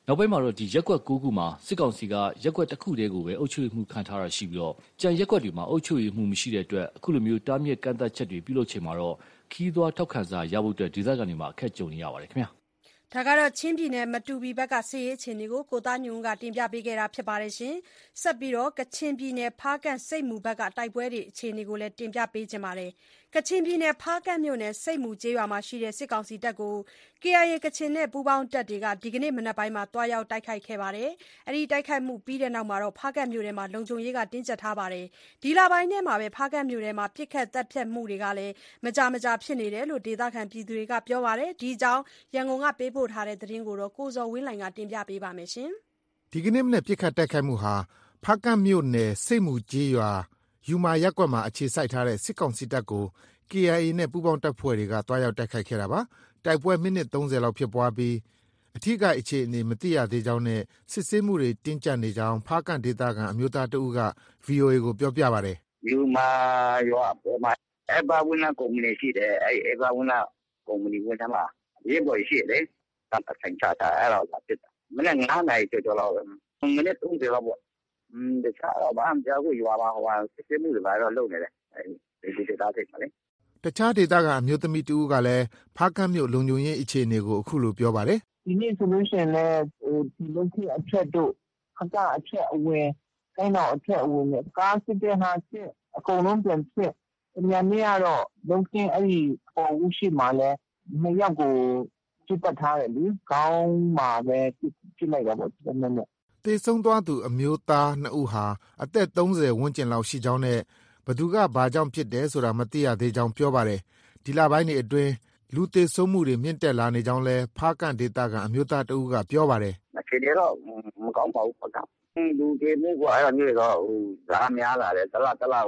နောက်ပိုင်းမှာတော့ဒီရက်ကွက်9ခုမှာစစ်ကောင်စီကရက်ကွက်တစ်ခုတည်းကိုပဲအုပ်ချုပ်မှုခံထားရရှိပြီးတော့ကြံရက်ကွက်တွေမှာအုပ်ချုပ်မှုမရှိတဲ့အတွက်အခုလိုမျိုးတားမြစ်ကန့်သတ်ချက်တွေပြုလုပ်ချိန်မှာတော့ခီးသွွားထောက်ခံစာရဖို့အတွက်ဒေသခံတွေမှာအခက်ကြုံနေရပါတယ်ခင်ဗျာဒါကတော့ချင်းပြည်နယ်မတူပီဘက်ကစစ်ရေးအခြေအနေကိုကိုသားညွန့်ကတင်ပြပေးခဲ့တာဖြစ်ပါတယ်ရှင်။ဆက်ပြီးတော့ကချင်ပြည်နယ်ဖားကန့်စိတ်မူဘက်ကတိုက်ပွဲတွေအခြေအနေကိုလည်းတင်ပြပေးချင်ပါတယ်။ကချင်ပြည်နယ်ဖားကန့်မြို့နယ်စိတ်မူကျေးရွာမှာရှိတဲ့စစ်ကောင်စီတပ်ကို KIA ကချင်နဲ့ပူးပေါင်းတပ်တွေကဒီကနေ့မနက်ပိုင်းမှာတွားရောက်တိုက်ခိုက်ခဲ့ပါတယ်။အဲဒီတိုက်ခိုက်မှုပြီးတဲ့နောက်မှာတော့ဖားကန့်မြို့ထဲမှာလုံခြုံရေးကတင်းကျပ်ထားပါတယ်။ဒီလပိုင်းထဲမှာပဲဖားကန့်မြို့ထဲမှာပြစ်ခတ်တပ်ဖြတ်မှုတွေကလည်းမကြာမကြာဖြစ်နေတယ်လို့ဒေသခံပြည်သူတွေကပြောပါတယ်။ဒီအကြောင်းရန်ကုန်ကပေးပို့ထားတဲ့သတင်းကိုကိုဇော်ဝင်းလှိုင်ကတင်ပြပေးပါမယ်။ဒီကနေ့မနက်ပစ်ခတ်တိုက်ခိုက်မှုဟာဖားကန့်မြို့နယ်စိတ်မူကျေးရွာယူမာရပ်ကွက်မှာအခြေစိုက်ထားတဲ့စစ်ကောင်စီတပ်ကို KIA နဲ့ပူးပေါင်းတပ်ဖွဲ့တွေကတွားရောက်တိုက်ခိုက်ခဲ့တာပါ။တိုက်ပွဲမိနစ်30လောက်ဖြစ်ပွားပြီးအထိကအခြေအနေမသိရသေးကြောင်းနဲ့စစ်ဆေးမှုတွေတင်းကျပ်နေကြောင်းဖားကန့်ဒေသခံအမျိုးသားတဦးက VOA ကိုပြောပြပါတယ်။ယူမာရွာပေါ်မှာအဘဝနာကုမ္ပဏီရှိတယ်။အဘဝနာကုမ္ပဏီဝန်ထမ်းမှာရေးပေါ်ရှိတယ်။တပ်ဆိုင်ချတာအဲ့တော့ဖြစ်တာ။မနေ့9နာရီကျော်လောက်မိနစ်30လောက်ပေါ့။တခြားတော့ဘာမှမကြောက်ဘူးရွာမှာစစ်ဆေးမှုတွေတော့လုပ်နေတယ်။ဒီဒေသသိမှာလေ။တခြားဒေသကအမျိုးသမီးတဦးကလည်းဖားကန့်မြို့လုံခြုံရေးအခြေအနေကိုအခုလိုပြောပါတယ်။ဒီနေ့ဆိုလို့ရှိရင်လည်းဒီလုံခြုံအထက်တို့ခကအထက်အဝင်တိုင်းတော်အထက်အဝင်နဲ့ကားစစ်တဲ့ဟာစစ်အကုန်လုံးပြန်စစ်။ညနေကတော့လုံခြုံအဲ့ဒီပေါ်ဦးရှိမှလည်း2ယောက်ကိုจุดပတ်ထားတယ်လေခေါင်းမှာပဲပြစ်လိုက်တာပေါ့နည်းနည်းတေဆုံးသွားသူအမျိုးသား2ဦးဟာအသက်30ဝန်းကျင်လောက်ရှိကြောင်းနဲ့ဘသူကဘာကြောင့်ဖြစ်တယ်ဆိုတာမသိရသေးကြောင်းပြောပါတယ်ဒီလပိုင်းတွေအတွင်းလူတေဆုံးမှုတွေမြင့်တက်လာနေကြောင်းလဲဖားကန့်ဒေသကအမျိုးသားတဦးကပြောပါတယ်အခြေအနေတော့မကောင်းပါဘူးဖားကန့်လူတေမှုကအဲ့ဒါမျိုးတော့ဇာများလာတယ်တလား9လောက်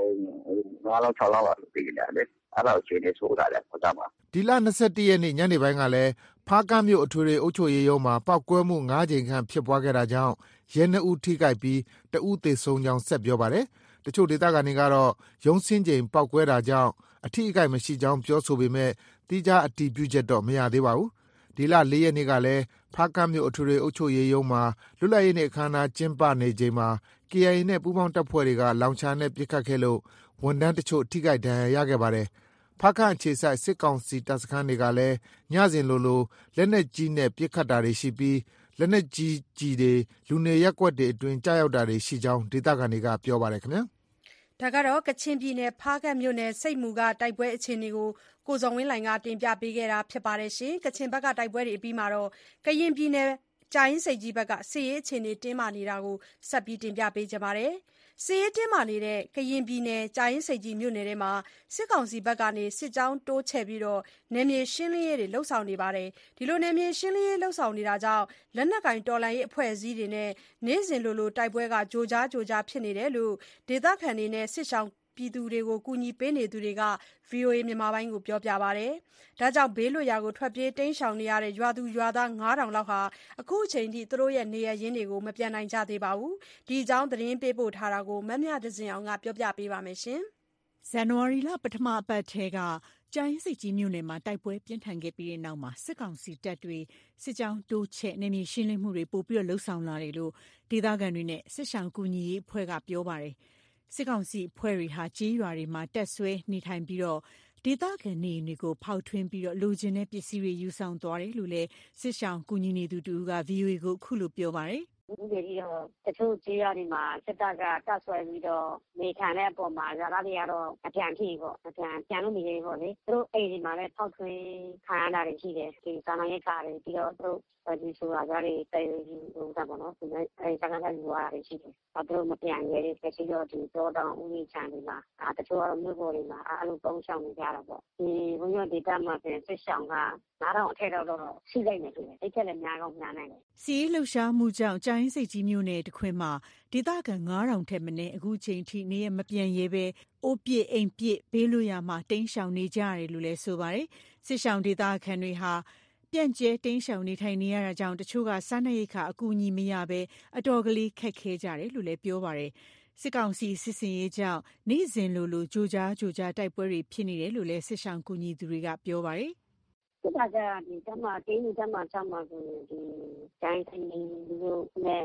6လောက်လောက်ပြီးကြတယ်အဲ့တော့အခြေအနေဆိုးတာလေဖားကန့်မှာဒီလ21ရက်နေ့ညနေပိုင်းကလည်းဖားကန့်မြို့အထွေထွေအုပ်ချုပ်ရေးရုံးမှာပောက်ကွဲမှု9ကြိမ်ခန့်ဖြစ်ပွားခဲ့တာကြောင့်ရဲ2ဦးထိခိုက်ပြီး1ဦးသေဆုံးကြောင်းဆက်ပြောပါတယ်။တချို့ဒေသခံတွေကတော့ရုံးစင်းချိန်ပောက်ကွဲတာကြောင့်အထိအခိုက်မရှိကြောင်းပြောဆိုပေမဲ့တိကျအတည်ပြုချက်တော့မရသေးပါဘူး။ဒီလ4ရက်နေ့ကလည်းဖားကန့်မြို့အထွေထွေအုပ်ချုပ်ရေးရုံးမှာလွတ်လပ်ရေးနေ့အခမ်းအနားကျင်းပနေချိန်မှာ KIA နဲ့ပူးပေါင်းတပ်ဖွဲ့တွေကလောင်ချာနဲ့ပစ်ခတ်ခဲ့လို့ဝန်ထမ်းတချို့ထိခိုက်ဒဏ်ရာရခဲ့ပါတယ်။ဖားကန့်အခြေစိုက်စစ်ကောင်စီတပ်စခန်းတွေကလည်းညစဉ်လိုလက်နက်ကြီးနဲ့ပစ်ခတ်တာတွေရှိပြီးလက်နက်ကြီးတွေလူနေရပ်ကွက်တွေအတွင်းကြားရောက်တာတွေရှိကြောင်းဒေသခံတွေကပြောပါတယ်ခင်ဗျာ။ဒါကတော့ကချင်ပြည်နယ်ဖားကန့်မြို့နယ်စိတ်မူကတိုက်ပွဲအခြေအနေကိုကိုဇော်ဝင်းလှိုင်ကတင်ပြပေးခဲ့တာဖြစ်ပါတယ်ရှင်။ကချင်ဘက်ကတိုက်ပွဲတွေအပြီးမှာတော့ကရင်ပြည်နယ်ကြာအင်းဆိပ်ကြီးဘက်ကစစ်ရေးအခြေအနေတင်းမာနေတာကိုဆက်ပြီးတင်ပြပေးကြပါမယ်။စစ်ရေးတင်းမာနေတဲ့ကရင်ပြည်နယ်ကြာအင်းဆိပ်ကြီးမြို့နယ်ထဲမှာစစ်ကောင်စီဘက်ကစစ်ကြောင်းတိုးချဲ့ပြီးနယ်မြေရှင်းလင်းရေးတွေလုပ်ဆောင်နေပါတယ်။ဒီလိုနယ်မြေရှင်းလင်းရေးလုပ်ဆောင်နေတာကြောင့်လက်နက်ကိုင်တော်လှန်ရေးအဖွဲ့အစည်းတွေနဲ့နေ့စဉ်လိုတိုက်ပွဲကြိုကြားဖြစ်နေတယ်လို့ဒေသခံတွေနဲ့စစ်ရှောင်ပြည်သူတွေကိုကူညီပေးနေသူတွေက VOA မြန်မာပိုင်းကိုပြောပြပါတယ်။ဒါကြောင့်ဘေးလွတ်ရာကိုထွက်ပြေးတိမ်းရှောင်နေရတဲ့ရွာသူရွာသား9000လောက်ဟာအခုအချိန်ထိသူတို့ရဲ့နေရပ်ရင်းတွေကိုမပြန်နိုင်ကြသေးပါဘူး။ဒီအကြောင်းသတင်းပေးပို့ထားတာကိုမမြဒဇင်အောင်ကပြောပြပေးပါမယ်။ဇန်နဝါရီလပထမအပတ်ထဲကကြာအင်းဆိပ်ကြီးမြို့နယ်မှာတိုက်ပွဲပြင်းထန်ခဲ့ပြီးတဲ့နောက်မှာစစ်ကောင်စီတပ်တွေစစ်ကြောင်းတိုးချဲ့နယ်မြေရှင်းလင်းမှုတွေပိုပြီးလှုပ်ဆောင်လာတယ်လို့ဒေသခံတွေနဲ့စစ်ရှောင်ကူညီရေးအဖွဲ့ကပြောပါတယ်။စစ်ကောင်စီအဖွဲ့တွေဟာကြေးရွာတွေမှာတက်ဆွဲနေထိုင်ပြီးဒေသခံနေအိမ်တွေကိုဖောက်ထွင်းပြီးလိုချင်တဲ့ပစ္စည်းတွေယူဆောင်သွားတယ်လို့လည်းစစ်ရှောင်ကူညီနေသူတူက VOA ကိုခုလိုပြောပါတယ်။အခုတည်းကတော့တချို့ကြေးရွာတွေမှာစစ်တပ်ကတပ်ဆွဲပြီးတော့နေထိုင်တဲ့အပေါ်မှာဇာတ်တွေကတော့အပြန်ဖြစ်ပေါ့အပြန်လို့မရဘူးပေါ့လေသူတို့အိမ်တွေမှာလည်းဖောက်ထွင်းခံရတာတွေရှိတယ်ဒီစာနာရေးကားတွေပြီးတော့သူတို့ဒီဆိုတာကြတွေတိုင်ယူတာပေါ့နော်အဲဒီစကားကယူရတာရှိတယ်သူတို့မပြန်ရဲတဲ့ဖြစ်တော့ဒီတော့တောင်ဦးကြီးချန်တွေမှာတချို့ကတော့မြို့ပေါ်တွေမှာအဲ့လိုပုံရှောင်နေကြတာပေါ့ဒီဘုံရဒေတာမှာပြန်စစ်ရှောင်က9000အထက်တော့ရှိလိုက်နေတယ်တိတ်ချက်လည်းများကောင်းများနိုင်တယ်စီးလှုပ်ရှားမှုကြောင့်ကြာအင်းဆိပ်ကြီးမြို့နယ်တခွင်မှာဒေသခံ9000ထက်မနည်းအခုချိန်ထိနေရမပြန်ရဲပဲအိုးပြစ်အိမ်ပြစ်ဘေးလွတ်ရာမှာတိမ်းရှောင်နေကြရတယ်လို့လည်းဆိုပါတယ်စစ်ရှောင်ဒေသခံတွေဟာပြန့်ကျဲတိမ်းရှောင်နေထိုင်နေရတာကြောင့်တချို့ကစားနပ်ရိက္ခာအကူအညီမရပဲအတော်ကလေးခက်ခဲကြတယ်လို့လည်းပြောပါတယ်စစ်ကောင်စီစစ်စင်ရေးကြောင့်နေ့စဉ်လိုကြိုကြားတိုက်ပွဲတွေဖြစ်နေတယ်လို့လည်းစစ်ရှောင်ကူညီသူတွေကပြောပါတယ်သူစစ်တပ်ကဒီတမကင်းတမချမှာကိုဒီတိုင်းစီလို့နဲ့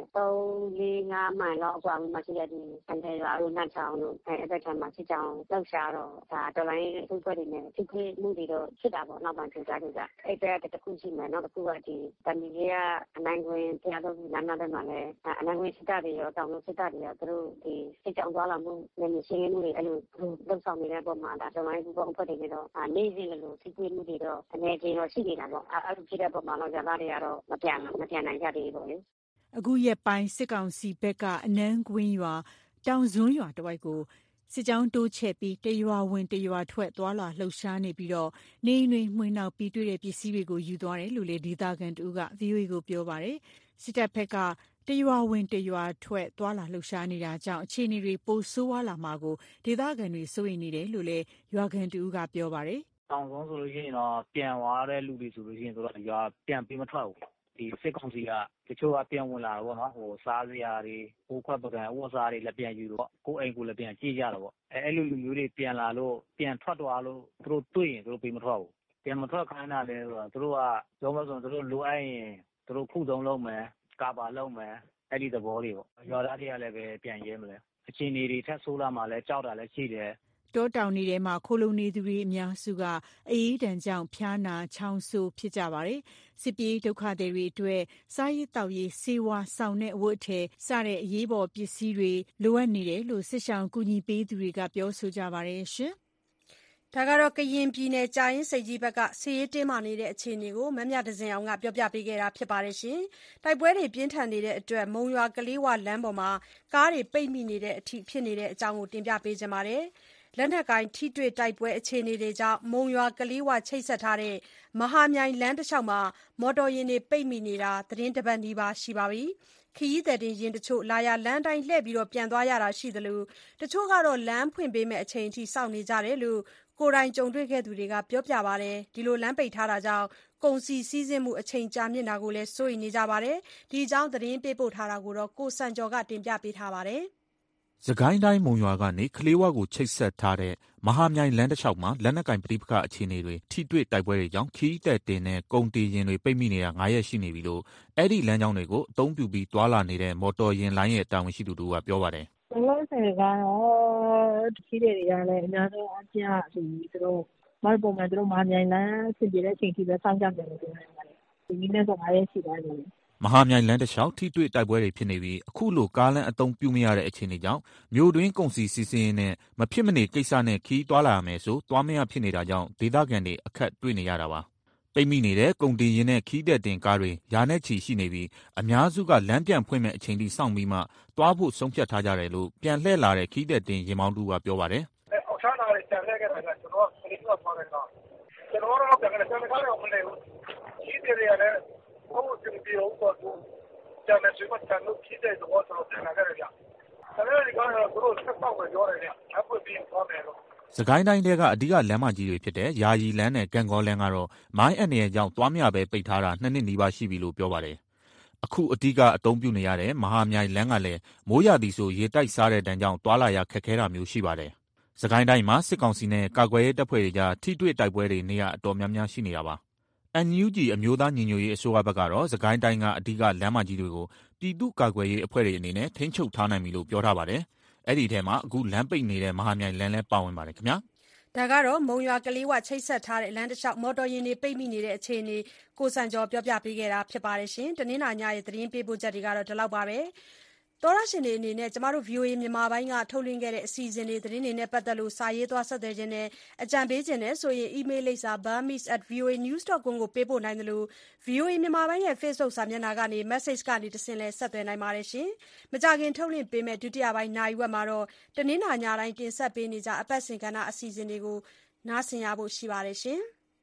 3-4-5မိုင်လောက်กว่าမှရှိတဲ့ဒီဆိုင်ရွာတို့နှက်ချောင်းတို့အဲ့ဘက်ထမှာစစ်ကြောင်းလောက်ရှာတော့ဒါတော်လိုင်းသူ့ဘက်တွေနဲ့ထိခွေးမှုတွေတော့ဖြစ်တာပေါ့နောက်ပိုင်းဖြစ်ကြတယ်ကအဲ့ဘက်ကတစ်ခုရှိမယ်နောက်တစ်ခုကဒီတမီလေးကအနိုင်ခွင်တရားတော်လမ်းနားဘက်မှာလည်းအနိုင်ခွင်စစ်တပ်တွေရောတောင်လို့စစ်တပ်တွေရောသူတို့ဒီစစ်ကြောင်းသွားလာမှုနဲ့ရှင်းမှုတွေအဲ့လိုလောက်ဆောင်နေတဲ့ပုံမှာဒါတော်လိုင်းဘူးပေါ့အဖွဲ့တွေတော့နေစဉ်လို့ထိခွေးမှုတွေတော့အနေချင်းတော့ရှိနေတာပေါ့အဲ့လိုဖြစ်တဲ့ပုံမှာတော့ဇာတ်တွေကတော့မပြန်နိုင်ကြသေးဘူးပေါ့လေအခုရက်ပိုင်းစစ်ကောင်စီဘက်ကအနန်းကွင်းရွာတောင်စွန်းရွာတဝိုက်ကိုစစ်ကြောင်းတိုးချဲ့ပြီးတရွာဝင်တရွာထွက်သွားလာလှုပ်ရှားနေပြီးတော့နေအိမ်တွေမှွေနှောက်ပြီးတွေ့တဲ့ပစ္စည်းတွေကိုယူသွားတယ်လို့လေဒေသခံတူက VOA ကိုပြောပါတယ်စစ်တပ်ဘက်ကတရွာဝင်တရွာထွက်သွားလာလှုပ်ရှားနေတာကြောင့်အခြေအနေတွေပိုဆိုးဝါးလာမှာကိုဒေသခံတွေစိုးရိမ်နေတယ်လို့လေရွာခံတူကပြောပါတယ်တောင်ဆုံးဆိုလို့ရှိရင်တော့ပြန်သွားတဲ့လူတွေဆိုလို့ရှိရင်တို့ရွာပြန်ပြီးမထွက်ဘူးဒီစစ်ကောင်စီကတချို့ကပြန်ဝင်လာတော့ဗောနော်ဟိုစားစရာတွေဟိုခွက်ပကံဥစားတွေလည်းပြန်ယူတော့ကိုအိမ်ကိုလည်းပြန်ကြည့်ကြတော့ဗောအဲ့လိုလူမျိုးတွေပြန်လာလို့ပြန်ထွက်သွားလို့သူတို့တွေ့ရင်သူတို့ပြီးမထွက်ဘူးပြန်မထွက်ခိုင်းတာလဲဆိုတော့သူတို့ကပြောမလို့ဆိုသူတို့လိုအပ်ရင်သူတို့ခုသုံးလုံးမယ်ကာပါလုံးမယ်အဲ့ဒီသဘောတွေဗောရွာသားတွေကလည်းပဲပြန်ရဲမလဲအချင်းတွေထက်ဆိုးလာမှလည်းကြောက်တာလည်းရှိတယ်တောတောင်တွေထဲမှာခိုလုံနေသူတွေအများစုကအေးဒဏ်ကြောင့်ဖျားနာချောင်းဆိုးဖြစ်ကြပါတယ်။စစ်ပြေးဒုက္ခသည်တွေအတွက်စားရေးတောက်ရေးစေဝါဆောင်တဲ့အဝတ်အထည်စတဲ့အရေးပေါ်ပစ္စည်းတွေလိုအပ်နေတယ်လို့စစ်ဆောင်ကူညီပေးသူတွေကပြောဆိုကြပါတယ်ရှင်။ဒါကတော့ကရင်ပြည်နယ်ကြာရင်စိတ်ကြီးဘက်ကစီရေးတင်းမာနေတဲ့အခြေအနေကိုမမြဒဇင်အောင်ကပြောပြပေးခဲ့တာဖြစ်ပါတယ်ရှင်။တိုက်ပွဲတွေပြင်းထန်နေတဲ့အတွက်မုံရွာကလေးဝလမ်းပေါ်မှာကားတွေပိတ်မိနေတဲ့အထိဖြစ်နေတဲ့အကြောင်းကိုတင်ပြပေးကြပါမယ်။လက်နက်ကိုင်ထိတွေ့တိုက်ပွဲအခြေအနေတွေကြောင့်မုံရွာကလေးဝချိတ်ဆက်ထားတဲ့မဟာမြိုင်လမ်းတစ်လျှောက်မှာမော်တော်ယာဉ်တွေပိတ်မိနေတာသတင်းတစ်ပတ်နီးပါးရှိပါပြီ။ခရီးသည်တင်ယာဉ်တချို့လာရလမ်းတိုင်းလှည့်ပြီးပြန်သွားရတာရှိသလိုတချို့ကတော့လမ်းဖွင့်ပေးမယ့်အချိန်အထိစောင့်နေကြတယ်လို့ကိုယ်တိုင်ကြုံတွေ့ခဲ့သူတွေကပြောပြပါတယ်။ဒီလိုလမ်းပိတ်ထားတာကြောင့်ကုန်စည်စီးဆင်းမှုအချိန်ကြာမြင့်တာကိုလည်းစိုးရိမ်နေကြပါတယ်။ဒီအကြောင်းသတင်းပေးပို့ထားတာကိုကိုစံကျော်ကတင်ပြပေးထားပါတယ်။စကိုင်းတိုင်းမုံရွာကနေကလေးဝကိုချိတ်ဆက်ထားတဲ့မဟာမြိုင်လမ်းတစ်လျှောက်မှာလက်နက်ကင်ပဋိပက္ခအခြေအနေတွေထိတွေ့တိုက်ပွဲတွေကြောင့်ခီးတက်တင်တဲ့ကုန်တီရင်တွေပိတ်မိနေတာ9ရက်ရှိနေပြီလို့အဲ့ဒီလမ်းကြောင်းတွေကိုအသုံးပြုပြီးတွာလာနေတဲ့မော်တော်ယာဉ်လိုင်းရဲ့တာဝန်ရှိသူတို့ကပြောပါတယ်။ဘယ်လိုဆက်ကတော့ခီးတဲ့တွေကလည်းအများဆုံးအပြားဆိုပြီးသူတို့မဟုတ်ပုံမှန်သူတို့မဟာမြိုင်လမ်းဖြစ်ပြတဲ့အချိန်ထိပဲစောင့်ကြတယ်လို့ပြောနေတာ။ဒီနေ့တော့9ရက်ရှိသွားပြီ။မဟာမြိုင်လမ်းတစ်လျှောက်ထိတွေ့တိုက်ပွဲတွေဖြစ်နေပြီးအခုလိုကားလမ်းအသုံးပြုမရတဲ့အခြေအနေကြောင့်မြို့တွင်းကုန်စည်စီးဆင်းရေးနဲ့မဖြစ်မနေကိစ္စနဲ့ခီးတွာလာရမယ်ဆိုတွားမရဖြစ်နေတာကြောင့်ဒေသခံတွေအခက်တွေ့နေရတာပါပိတ်မိနေတဲ့ကုန်တင်ရင်နဲ့ခီးတဲ့တင်ကားတွေရာနဲ့ချီရှိနေပြီးအများစုကလမ်းပြန်ဖွင့်မဲ့အချိန်ထိစောင့်ပြီးမှတွားဖို့ဆုံးဖြတ်ထားကြတယ်လို့ပြန်လှည့်လာတဲ့ခီးတဲ့တင်ရင်မောင်းတူကပြောပါတယ်အောက်ချတာတွေပြန်လှည့်ခဲ့တယ်ကျွန်တော်ကလေးကသွားတယ်တော့ကျွန်တော်တော့ပြန်လှည့်တယ်ကျွန်တော်ကတော့မလဲဘူးခီးတဲ့တွေလည်းဟုတ်တယ်ပြီးတော့ကျန်တဲ့ဆွေးနွေးချန်လို့ဖြစ်တဲ့တော့ကျွန်တော်ပြန်လာခဲ့တယ်ဗျ။ဒါလည်းဒီကတော့သူတို့ဆက်ပေါက်ပဲပြောတယ်ဗျ။အပွင့်ပြီးသွားမယ်လို့စကိုင်းတိုင်းကအဓိကလမ်းမကြီးတွေဖြစ်တဲ့ယာယီလမ်းနဲ့ကံကောလမ်းကတော့မိုင်းအန်နယ်ကြောင့်သွားမရပဲပိတ်ထားတာ2နှစ်နီးပါးရှိပြီလို့ပြောပါတယ်။အခုအဓိကအသုံးပြုနေရတဲ့မဟာမြိုင်လမ်းကလည်းမိုးရသည်ဆိုရေတိုက်စားတဲ့တန်းကြောင့်တွာလာရခက်ခဲတာမျိုးရှိပါတယ်။စကိုင်းတိုင်းမှာစစ်ကောင်စီနဲ့ကာကွယ်ရေးတပ်ဖွဲ့တွေကြားထိတွေ့တိုက်ပွဲတွေနေရအတော်များများရှိနေတာပါ။ NUG အမျိုးသားညီညွတ်ရေးအစိုးရဘက်ကတော့စကိုင်းတိုင်းကအဓိကလမ်းမကြီးတွေကိုပြည်သူ့ကာကွယ်ရေးအဖွဲ့တွေအနေနဲ့ထိန်းချုပ်ထားနိုင်ပြီလို့ပြောထားပါတယ်။အဲ့ဒီထဲမှာအခုလမ်းပိတ်နေတဲ့မဟာမြိုင်လမ်းလည်းပါဝင်ပါတယ်ခင်ဗျာ။ဒါကတော့မုံရွာကလေးဝချိတ်ဆက်ထားတဲ့လမ်းတစ်လျှောက်မော်တော်ယာဉ်တွေပိတ်မိနေတဲ့အခြေအနေကိုစံကျော်ပြောပြပေးခဲ့တာဖြစ်ပါတယ်ရှင်။တနင်္လာညရဲ့သတင်းပေးပို့ချက်တွေကတော့ဒီလောက်ပါပဲ။သောရရှင်တွေအနေနဲ့ကျမတို့ VOA မြန်မာပိုင်းကထုတ်လွှင့်ခဲ့တဲ့အစီအစဉ်တွေသတင်းတွေနဲ့ပတ်သက်လို့စာရေးသွားဆက်သွယ်ခြင်းနဲ့အကြံပေးခြင်းနဲ့ဆိုရင် email လိပ်စာ burmese@voanews.com ကိုပေးပို့နိုင်တယ်လို့ VOA မြန်မာပိုင်းရဲ့ Facebook စာမျက်နှာကနေ message ကနေတဆင့်လဲဆက်သွယ်နိုင်ပါတယ်ရှင်။မကြခင်ထုတ်လွှင့်ပေးမဲ့ဒုတိယပိုင်းနိုင်ဝက်မှာတော့တနင်္လာညတိုင်းတင်ဆက်ပေးနေကြအပတ်စဉ်ကဏ္ဍအစီအစဉ်တွေကိုနားဆင်ရဖို့ရှိပါတယ်ရှင်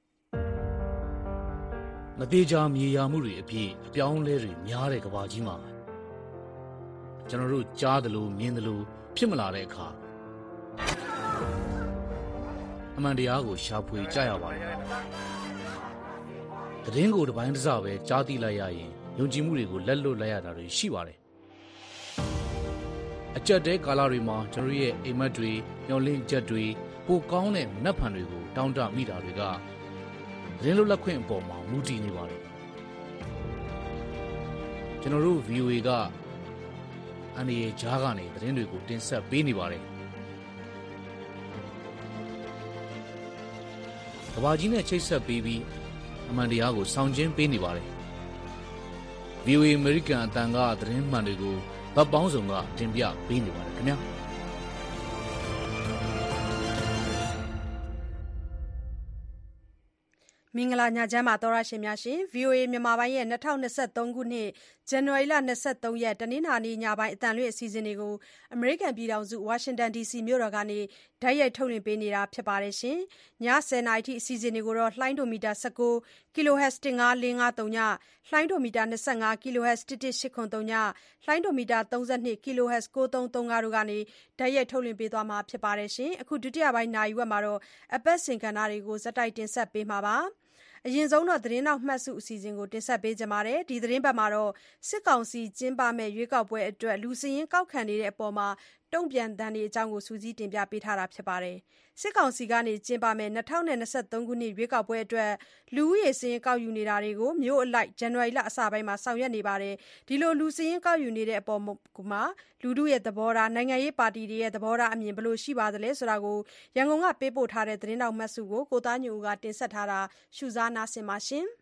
။မသေးချာမြေယာမှုတွေအဖြစ်အပြောင်းလဲတွေများတဲ့ကမ္ဘာကြီးမှာကျွန်တော်တို့ကြားတယ်လို့မြင်တယ်လို့ဖြစ်မလာတဲ့အခါအမှန်တရားကိုရှာဖွေကြရပါတယ်။သတင်းကိုတစ်ပိုင်းတစ်စပဲကြားသိလိုက်ရရင်ယုံကြည်မှုတွေကိုလက်လွတ်လိုက်ရတာတွေရှိပါတယ်။အကြက်တဲကာလတွေမှာကျွန်တော်ရဲ့အိမ်မက်တွေညှော်လင့်ချက်တွေပိုကောင်းတဲ့နတ်ဖန်တွေကိုတောင်းတမိတာတွေကသတင်းလွတ်လပ်ခွင့်အပေါ်မှာမူတည်နေပါတယ်ကျွန်တော်တို့ VOA ကအန်ဒီရဲ့ဂျားကနေသတင်းတွေကိုတင်ဆက်ပေးနေပါတယ်ကဘာကြီးနဲ့ချိတ်ဆက်ပေးပြီးအမှန်တရားကိုဆောင်ကျဉ်ပေးနေပါတယ် VOA American အတန်ကသတင်းမှန်တွေကိုဗတ်ပေါင်းစုံကတင်ပြပေးနေပါတယ်ခင်ဗျာမင်္ဂလာညချမ်းပါသောရရှင်များရှင် VOA မြန်မာပိုင်းရဲ့2023ခုနှစ်ဇန်နဝါရီလ23ရက်တနင်္လာနေ့ညပိုင်းအတန်လွှင့်အစီအစဉ်တွေကိုအမေရိကန်ပြည်ထောင်စုဝါရှင်တန် DC မြို့တော်ကနေဓာတ်ရိုက်ထုတ်လွှင့်ပေးနေတာဖြစ်ပါတယ်ရှင်ည10:00နာရီထိအစီအစဉ်တွေကိုတော့လှိုင်းဒိုမီတာ19 kHz 15553ညလှိုင်းဒိုမီတာ25 kHz 11883ညလှိုင်းဒိုမီတာ32 kHz 9335တို့ကနေဓာတ်ရိုက်ထုတ်လွှင့်ပေးသွားမှာဖြစ်ပါတယ်ရှင်အခုဒုတိယပိုင်းနာရီဝက်မှာတော့အပတ်စဉ်ကဏ္ဍတွေကိုဇက်တိုက်တင်ဆက်ပေးမှာပါအရင်ဆုံးတော့သတင်းနောက်မှတ်စုအစီအစဉ်ကိုတင်ဆက်ပေးကြပါမယ်။ဒီသတင်းပတ်မှာတော့စစ်ကောင်စီကျင်းပမဲ့ရွေးကောက်ပွဲအတွက်လူစည်ရင်းကောက်ခံနေတဲ့အပေါ်မှာတုံ့ပြန်သံတွေအကြောင်းကိုစူးစီးတင်ပြပေးထားတာဖြစ်ပါတယ်။စစ်ကောင်စီကနေကျင်းပမဲ့2023ခုနှစ်ရွေးကောက်ပွဲအတွက်လူဦးရေစည်ရင်းကောက်ယူနေတာတွေကိုမြို့အလိုက်ဇန်နဝါရီလအစပိုင်းမှာဆောင်ရွက်နေပါတယ်။ဒီလိုလူစည်ရင်းကောက်ယူနေတဲ့အပေါ်မှာလူထုရဲ့သဘောထားနိုင်ငံရေးပါတီတွေရဲ့သဘောထားအမြင်ဘယ်လိုရှိပါသလဲဆိုတာကိုရန်ကုန်ကပေးပို့ထားတဲ့သတင်းနောက်မှတ်စုကိုကိုသားညိုဦးကတင်ဆက်ထားတာရှုစားနားဆင်ပါရှင်။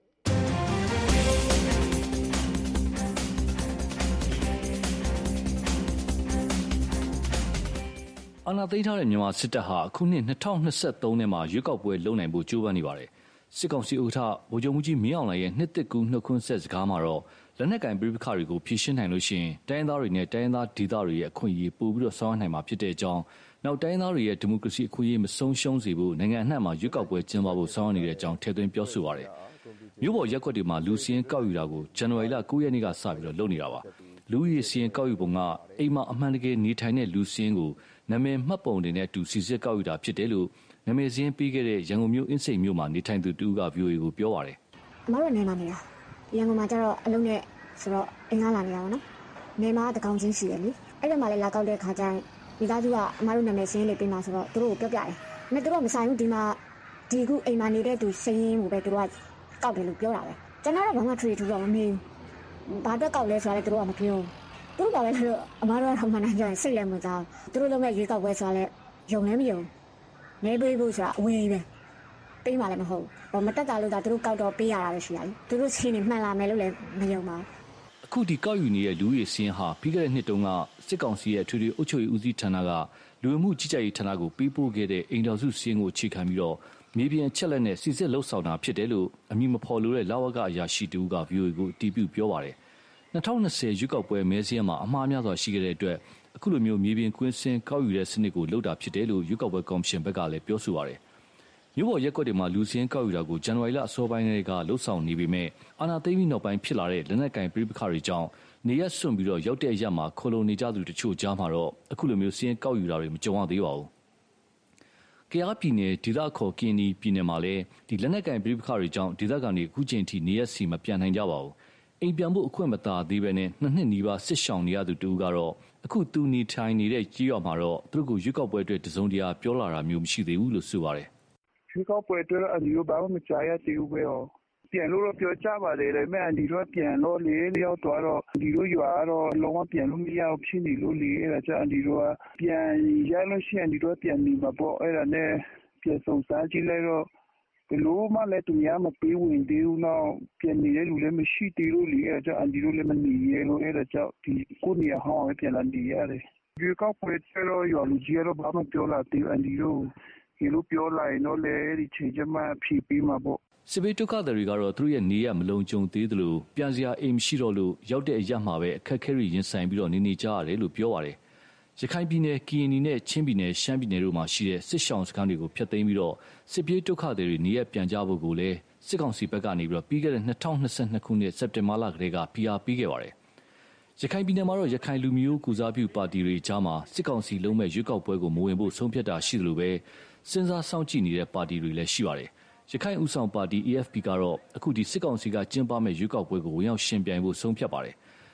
အာဏာသိမ်းထားတဲ့မြန်မာစစ်တပ်ဟာအခုနှစ်2023ထဲမှာရွေးကောက်ပွဲလုပ်နိုင်ဖို့ကြိုးပမ်းနေပါတယ်။စစ်ကောင်စီဥက္ကဋ္ဌဗိုလ်ချုပ်မှူးကြီးမင်းအောင်လှိုင်ရဲ့နှစ်သက်ကူးနှုတ်ခွန်းဆက်စကားမှာတော့လက်နက်ကင်ပြည်ပခါတွေကိုဖြည့်ရှင်းနိုင်လို့ရှိရင်တိုင်းသားတွေနဲ့တိုင်းသားဒေသတွေရဲ့အခွင့်အရေးပိုပြီးဆောင်ရွက်နိုင်မှာဖြစ်တဲ့အကြောင်းနောက်တိုင်းသားတွေရဲ့ဒီမိုကရေစီအခွင့်အရေးမဆုံးရှုံးစေဖို့နိုင်ငံအနှံ့မှာရွေးကောက်ပွဲကျင်းပဖို့ဆောင်ရွက်နေတဲ့အကြောင်းထည့်သွင်းပြောဆိုပါတယ်။မြို့ပေါ်ရက်ကွက်တွေမှာလူစင်းကောက်ယူတာကိုဇန်နဝါရီလ9ရက်နေ့ကစပြီးလုပ်နေတာပါ။လူဦးရေစင်းကောက်ယူပုံကအိမ်မှာအမှန်တကယ်နေထိုင်တဲ့လူစင်းကိုနာမည်မှတ်ပုံတင်နဲ့အတူစီစစ်ကောက်ယူတာဖြစ်တယ်လို့နာမည်စင်းပေးခဲ့တဲ့ရန်ကုန်မြို့အင်းစိန်မြို့မှာနေထိုင်သူတူက VOA ကိုပြောပါတယ်။အမတို့နေမှာနေတာရန်ကုန်မှာကျတော့အလုံးနဲ့ဆိုတော့အင်္ဂါလာနေတာပေါ့နော်။နေမှာတကောင်ချင်းရှိတယ်လေ။အဲ့ဒါမှလည်းလာကောက်တဲ့ခါကျရင်ဒီသားစုကအမတို့နာမည်စင်းလေးပေးမှာဆိုတော့သူတို့ကိုပြောပြတယ်။ဒါပေမဲ့သူတို့မဆိုင်ဘူးဒီမှာဒီခုအိမ်မှာနေတဲ့သူစင်းကိုပဲသူတို့ကကောက်တယ်လို့ပြောတာပဲ။ကျွန်တော်တော့ဘာမှထွေထူတော့မမေးဘူး။ဘာတော့ကောက်လဲဆိုတော့သူတို့ကမပြောဘူး။သူတို့ကလည်းအမတို့ကတော့မှန်တယ်ကြရင်စိတ်လည်းမစားဘူး။သူတို့လုံးမဲ့ရေကောက်ပွဲဆိုတော့လည်းယုံလည်းမယုံ။နေပေးဖို့ဆိုတာအဝေးပဲ။ပေးမှလည်းမဟုတ်ဘူး။မတက်တာလို့သာသူတို့ကောက်တော့ပေးရတာပဲရှိရတယ်။သူတို့ချင်းနေမှန်လာမယ်လို့လည်းမယုံပါဘူး။အခုဒီကောက်ယူနေတဲ့လူရည်စင်းဟာပြီးခဲ့တဲ့နှစ်တုန်းကစစ်ကောင်စီရဲ့ထွေထွေအုပ်ချုပ်ရေးဦးစီးဌာနကလူဝင်မှုကြီးကြပ်ရေးဌာနကိုပေးပို့ခဲ့တဲ့အိမ်တော်စုစင်းကိုအခြေခံပြီးတော့မြေပြင်အချက်လက်နဲ့စီစစ်လှုပ်ဆောင်တာဖြစ်တယ်လို့အမည်မဖော်လိုတဲ့လဝကအရာရှိတူက VOA ကိုအတည်ပြုပြောပါတယ်။2020ရွေးကောက်ပွဲမဲစင်းမှာအမှားများစွာရှိခဲ့တဲ့အတွက်အခုလိုမျိုးမြေပြင်ကွင်းစင်းကောက်ယူတဲ့စနစ်ကိုလုပ်တာဖြစ်တယ်လို့ရွေးကောက်ပွဲကော်မရှင်ဘက်ကလည်းပြောဆိုပါတယ်။မြို့ပေါ်ရက်ကွက်တွေမှာလူစင်းကောက်ယူတာကိုဇန်နဝါရီလအစောပိုင်းကလှုပ်ဆောင်နေပေမဲ့အာဏာသိမ်းပြီးနောက်ပိုင်းဖြစ်လာတဲ့လက်နက်ကင်ပြည်ပခါတွေကြောင့်နေရက်စွန့်ပြီးတော့ရောက်တဲ့အရက်မှာခိုလုံနေကြသူတချို့ကြားမှာတော့အခုလိုမျိုးစင်းကောက်ယူတာတွေမကြုံရသေးပါဘူး။ကယားပြည်နယ်ဒေသခေါ်ကင်းနီပြည်နယ်မှာလည်းဒီလက်နက်ကင်ပြည်ပခါတွေကြောင့်ဒေသခံတွေအခုချိန်ထိနေရက်စီမပြန်နိုင်ကြပါဘူး။အိမ်ပြန်ဖို့အခွင့်မသာသေးပဲနဲ့2နှစ်နီးပါးစစ်ရှောင်နေရသူတူကတော့အခုသူနေထိုင်နေတဲ့ကြီးရွာမှာတော့သူတို့ကိုရွေးကောက်ပွဲအတွက်တစုံတရာပြောလာတာမျိုးမရှိသေးဘူးလို့ဆိုပါတယ်။ရွေးကောက်ပွဲအတွက်အန်ဒီတို့ဘာမှမကြားရသေးဘူးပဲ။ပြန်လို့တော့ပြောကြပါတယ်ဒါပေမဲ့အန်ဒီတို့ပြန်လို့လေရောက်တော့အန်ဒီတို့ရွာတော့လုံးဝပြန်လို့မရအောင်ဖြစ်နေလို့လေအဲ့ဒါကြောင့်အန်ဒီတို့ပြန်ရလို့ရှိရင်အန်ဒီတို့ပြန်နေမှာပေါ့အဲ့ဒါနဲ့ပြန်စုံစမ်းကြည့်လိုက်တော့ဘလို့မှလည်းသူများမပေးဝင်သေးဘူးတော့ပြန်နေတဲ့လူလည်းမရှိသေးလို့လေအဲ့ဒါကြောင့်အန်ဒီတို့လည်းမနေရလို့အဲ့ဒါကြောင့်ဒီကိုနေရာဟောင်းပဲပြန်လာနေရတယ်ဒီကောက်ပွဲတော့ရွာလူကြီးတော့ဘာမှပြောလာသေးအန်ဒီတို့ဒီလိုပြောလိုက်တော့လေဒီချိန်ကျမှဖြီးပြီးမှာပေါ့စစ်ဘေးဒုက္ခသည်တွေကတော့သူတို့ရဲ့နေရမလုံခြုံသေးသလိုပြန်စရာအိမ်မရှိတော့လို့ရောက်တဲ့အရက်မှာပဲအခက်အခဲတွေရင်ဆိုင်ပြီးတော့နေကြရတယ်လို့ပြောပါတယ်။ရခိုင်ပြည်နယ်၊ကရင်နဲ့ချင်းပြည်နယ်၊ရှမ်းပြည်နယ်တို့မှာရှိတဲ့စစ်ရှောင်စခန်းတွေကိုဖျက်သိမ်းပြီးတော့စစ်ပြေးဒုက္ခသည်တွေနေရပြန်ကြဖို့ကိုလည်းစစ်ကောင်စီဘက်ကနေပြီးတော့ပြီးခဲ့တဲ့2022ခုနှစ်စက်တင်ဘာလကတည်းကဖိအားပေးခဲ့ပါတယ်။ရခိုင်ပြည်နယ်မှာတော့ရခိုင်လူမျိုးကုစားပြုပါတီတွေကြားမှာစစ်ကောင်စီလုံးမဲ့ရွေးကောက်ပွဲကိုမဝင်ဖို့ဆုံးဖြတ်တာရှိသလိုပဲစဉ်းစားစောင့်ကြည့်နေတဲ့ပါတီတွေလည်းရှိပါတယ်။ရခိုင်ဦးဆောင်ပါတီ AFP ကတော့အခုဒီစစ်ကောင်စီကကျင်းပမဲ့ရွေးကောက်ပွဲကိုဝင်ရောက်ရှင်ပြိုင်ဖို့ဆုံးဖြတ်ပါတယ်။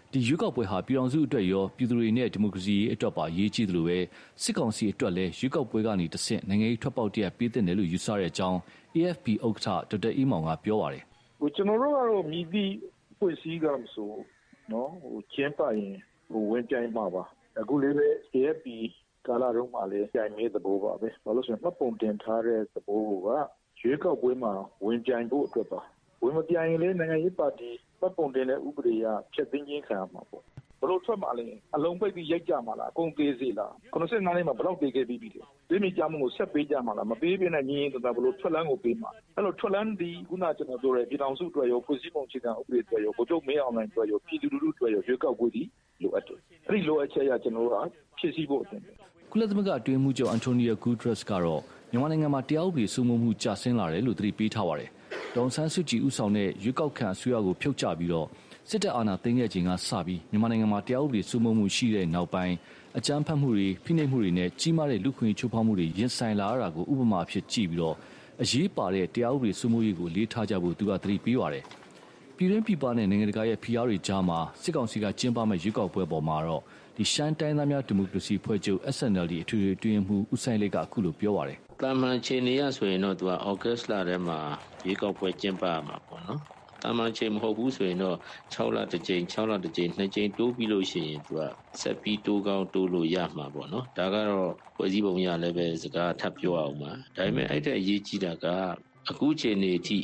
ဒီရွေးကောက်ပွဲဟာပြည်ထောင်စုအတွက်ရောပြည်သူတွေနဲ့ဒီမိုကရေစီအတွက်ပါအရေးကြီးသလိုပဲစစ်ကောင်စီအတွက်လည်းရွေးကောက်ပွဲကနေတစ်ဆင့်နိုင်ငံရေးထွက်ပေါက်တရပေးတဲ့တယ်လို့ယူဆတဲ့အကြောင်း AFP ဥက္ကဋ္ဌဒေါက်တာအေးမောင်ကပြောပါတယ်ကျွန်တော်တို့ကတော့မြည်သည့်ဖွဲ့စည်းကမဆိုနော်ကျင်းပရင်ဝင်ပြိုင်မှာပါအခုလေးပဲ AFP ကာလာတော့မှလည်းပြိုင်မဲ့သဘောပါပဲဘာလို့ဆိုရင်မှတ်ပုံတင်ထားတဲ့သဘောကရွေးကောက်ပွဲမှာဝင်ပြိုင်ဖို့အတွက်ပါဝင်မပြိုင်ရင်လည်းနိုင်ငံရေးပါတီမှတ်ပုံတင်တဲ့ဥပဒေအရဖျက်သိမ်းခြင်းခံရမှာပေါ့ဘလို့ထွက်မှလည်းအလုံးပိတ်ပြီးရိုက်ကြမှာလားအကုန်သေးစေလား95နှစ်မှာဘလောက်ပေးခဲ့ပြီးပြီလေဒီမိကြမှုကိုဆက်ပေးကြမှာလားမပေးပြနဲ့ညင်းတဘလို့ထွက်လန်းကိုပေးမှာအဲ့လိုထွက်လန်းဒီခုနကျွန်တော်ပြောတဲ့ပြည်ထောင်စုအတွက်ရောဖွဲ့စည်းပုံအခြေခံဥပဒေအတွက်ရောကိုချုပ်မင်းအောင်နိုင်အတွက်ရောပြည်သူလူထုအတွက်ရောရွေးကောက်ပွဲဒီလိုအပ်တယ်အဲ့ဒီလိုအပ်ချက်ရကျွန်တော်တို့ကဖြည့်ဆည်းဖို့အသင့်တယ်ကုလသမဂ္ဂအတွင်းမှုချုပ်အန်တိုနီယိုဂူဒရက်စ်ကတော့မြန်မာနိုင်ငံမှာတရားဥပဒေစိုးမိုးမှုကျဆင်းလာတယ်လို့သတိပေးထားပါတယ်ဒေါ်ဆန်းစုကြည်ဦးဆောင်တဲ့ရွေးကောက်ခံအစိုးရကိုဖြုတ်ချပြီးတော့စစ်တပ်အာဏာသိမ်းခဲ့ခြင်းကစပြီးမြန်မာနိုင်ငံမှာတရားဥပဒေစိုးမိုးမှုရှိတဲ့နောက်ပိုင်းအကြမ်းဖက်မှုတွေဖိနှိပ်မှုတွေနဲ့ကြီးမားတဲ့လူ့ခွင့်ချိုးဖောက်မှုတွေရင်ဆိုင်လာရတာကိုဥပမာအဖြစ်ကြည့်ပြီးတော့အရေးပါတဲ့တရားဥပဒေစိုးမိုးရေးကိုလေးထားကြဖို့သူကသတိပေးပါတယ်ပြည်တွင်းပြည်ပနဲ့နိုင်ငံတကာရဲ့ဖိအားတွေကြားမှာစစ်ကောင်စီကကျင်းပမဲ့ရွေးကောက်ပွဲပေါ်မှာတော့ဒီရှမ်းတိုင်းသားများဒီမိုကရေစီဖွဲ့ချုပ် SNLD အထွေထွေတွင်းမှုဦးဆိုင်လိတ်ကအခုလိုပြောပါတယ်။တာမန်ချိန်နေရဆိုရင်တော့သူကဩဂတ်စ်လထဲမှာရွေးကောက်ပွဲကျင်းပမှာပေါ့နော်။တာမန်ချိန်မဟုတ်ဘူးဆိုရင်တော့6လတစ်ကြိမ်6လတစ်ကြိမ်2ကြိမ်တိုးပြီးလို့ရှိရင်သူကဆက်ပြီးတိုးကောင်းတိုးလို့ရမှာပေါ့နော်။ဒါကတော့ဖွဲ့စည်းပုံရလည်းပဲစကားထပ်ပြောအောင်ပါ။ဒါပေမဲ့အဲ့တဲ့အရေးကြီးတာကအခုချိန်နေအထိ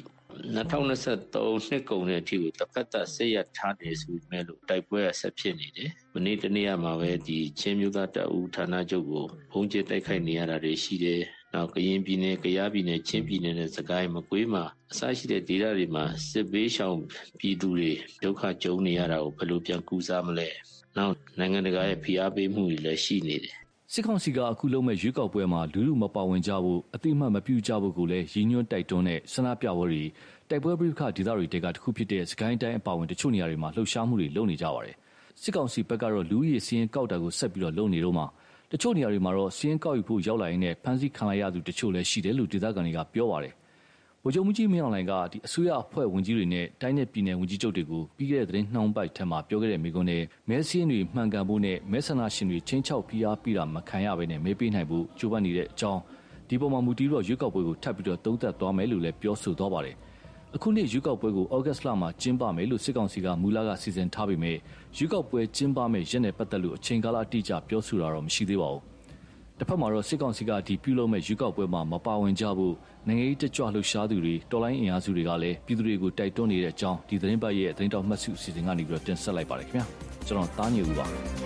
2023နှစ်ကုန်တဲ့အထိကိုတစ်ဖက်သက်ဆက်ရထားတယ်ဆိုပေမဲ့လို့တိုက်ပွဲဆက်ဖြစ်နေတယ်။မနေ့တနေ့မှာပဲဒီချင်းမျိုးသားတပ်ဦးဌာနချုပ်ကိုဘုံကျဲတိုက်ခိုက်နေရတာတွေရှိတယ်။နောက်ကရင်ပြည်နယ်၊ကယားပြည်နယ်၊ချင်းပြည်နယ်နဲ့စကိုင်းမကွေးမှာအစရှိတဲ့ဒေသတွေမှာစစ်ဘေးရှောင်ပြည်သူတွေဒုက္ခကြုံနေရတာကိုဘယ်လိုပြန်ကူစားမလဲ။နောက်နိုင်ငံတကာရဲ့ဖိအားပေးမှုတွေလည်းရှိနေတယ်။စစ်ကောင်စီကအခုလုံးမဲ့ရွေးကောက်ပွဲမှာလူလူမပါဝင်ကြဖို့အတိအမှတ်မပြုကြဖို့ကိုလည်းရည်ညွှန်းတိုက်တွန်းတဲ့ဆန္ဒပြပွဲတွေတိုက်ပွဲပြိပခဒေသတွေတဲကတစ်ခုဖြစ်တဲ့စကိုင်းတိုင်းအပါအဝင်တချို့နေရာတွေမှာလှုပ်ရှားမှုတွေလုပ်နေကြပါတယ်။စစ်ကောင်စီဘက်ကတော့လူဦးရေစီးရင်ကောက်တာကိုဆက်ပြီးတော့လုပ်နေတော့မှတချို့နေရာတွေမှာတော့စီးရင်ကောက်ယူဖို့ရောက်လာရင်းနဲ့ဖမ်းဆီးခံလိုက်ရသူတချို့လည်းရှိတယ်လို့ဒေသခံတွေကပြောပါတယ်။ဗိုလ်ချုပ်မှုကြီးမင်းအောင်လှိုင်ကဒီအစိုးရအဖွဲ့ဝင်ကြီးတွေနဲ့တိုင်းနယ်ပြည်နယ်ဝန်ကြီးချုပ်တွေကိုပြီးခဲ့တဲ့သတင်းနှောင်းပိုက်ထက်မှာပြောခဲ့တဲ့မိကွန်းနဲ့မဲစင်းတွေမှန်ကန်ဖို့နဲ့မဲဆန္ဒရှင်တွေချင်းချောက်ဖိအားပေးတာမခံရဘဲနဲ့မဲပေးနိုင်ဖို့ကြိုးပမ်းနေတဲ့အကြောင်းဒီပေါ်မှာမူတည်တော့ရွေးကောက်ပွဲကိုထပ်ပြီးတော့သုံးသပ်သွားမယ်လို့လည်းပြောဆိုသွားပါတယ်။အခုနှစ်ရွေးကောက်ပွဲကိုဩဂတ်စ်လမှာကျင်းပမယ်လို့စစ်ကောင်စီကမူလကစီစဉ်ထားပေမဲ့ရွေးကောက်ပွဲကျင်းပမယ်ရက်နဲ့ပတ်သက်လို့အချိန်ကာလအတိအကျပြောဆိုတာတော့မရှိသေးပါဘူး။တစ်ဖက်မှာတော့စစ်ကောင်စီကဒီပြုလုပ်မဲ့ရွေးကောက်ပွဲမှာမပါဝင်ကြဖို့နိုင်ငံရေးတက်ကြွလှုပ်ရှားသူတွေတော်လိုင်းအင်အားစုတွေကလည်းပြည်သူတွေကိုတိုက်တွန်းနေတဲ့အကြောင်းဒီသတင်းပတ်ရဲ့သတင်းတော်မှတ်စုအစီအစဉ်ကနေပြီးတော့တင်ဆက်လိုက်ပါတယ်ခင်ဗျာ။ကျွန်တော်တားညူပါ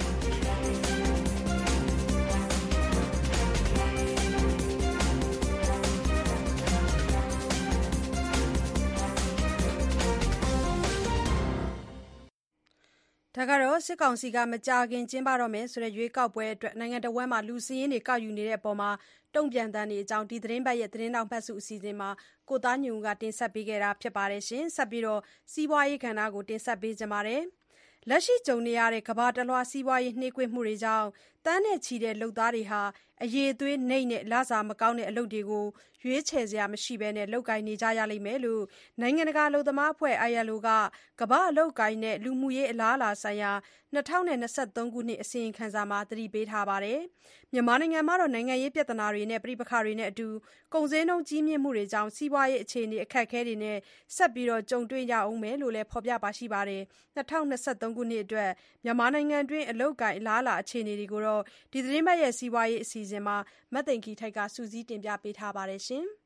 ဒါကတော့စစ်ကောင်စီကမကြာခင်ကျင်းပတော့မယ်ဆိုတဲ့ရွေးကောက်ပွဲအတွက်နိုင်ငံတော်ဝန်မှာလူစည်းရင်းတွေကောက်ယူနေတဲ့အပေါ်မှာတုံ့ပြန်တဲ့အနေအကြောင်းဒီသတင်းပတ်ရဲ့သတင်းတော်ဖတ်စုအစီအစဉ်မှာကိုသားညုံကတင်ဆက်ပေးခဲ့တာဖြစ်ပါတယ်ရှင်ဆက်ပြီးတော့စီးပွားရေးကဏ္ဍကိုတင်ဆက်ပေးကြပါမယ်လက်ရှိကြုံနေရတဲ့ကမ္ဘာတလွှာစီးပွားရေးနှေးကွေးမှုတွေကြောင့်တန်းနဲ့ချီတဲ့လုပ်သားတွေဟာအရေးသွေးနှိမ့်နဲ့လစာမကောင်းတဲ့အလုပ်တွေကိုရွေးချယ်စရာမရှိဘဲနဲ့လုပ်ကိုင်နေကြရလိမ့်မယ်လို့နိုင်ငံတကာအလုပ်သမားအဖွဲ့ ILO ကကမ္ဘာအလုပ်ကိုင်တဲ့လူမှုရေးအလားအလာဆိုင်ရာ2023ခုနှစ်အစီရင်ခံစာမှာသတိပေးထားပါတယ်။မြန်မာနိုင်ငံမှာတော့နိုင်ငံရေးပြဿနာတွေနဲ့ပြည်ပခါတွေနဲ့အတူကုန်စည်နှုန်းကြီးမြင့်မှုတွေကြောင့်စီးပွားရေးအခြေအနေအခက်အခဲတွေနဲ့ဆက်ပြီးတော့ကြုံတွေ့ရအောင်မယ်လို့လည်းဖော်ပြပါရှိပါတယ်။2023ခုနှစ်အတွက်မြန်မာနိုင်ငံတွင်းအလုပ်ကိုင်အလားအလာအခြေအနေတွေကိုတော့ဒီသတင်းပတ်ရဲ့စီးပွားရေးအစီအစဉ်မှာမတ်သိန်ခီထိုက်ကစူးစီးတင်ပြပေးထားပါတယ်ရှင်။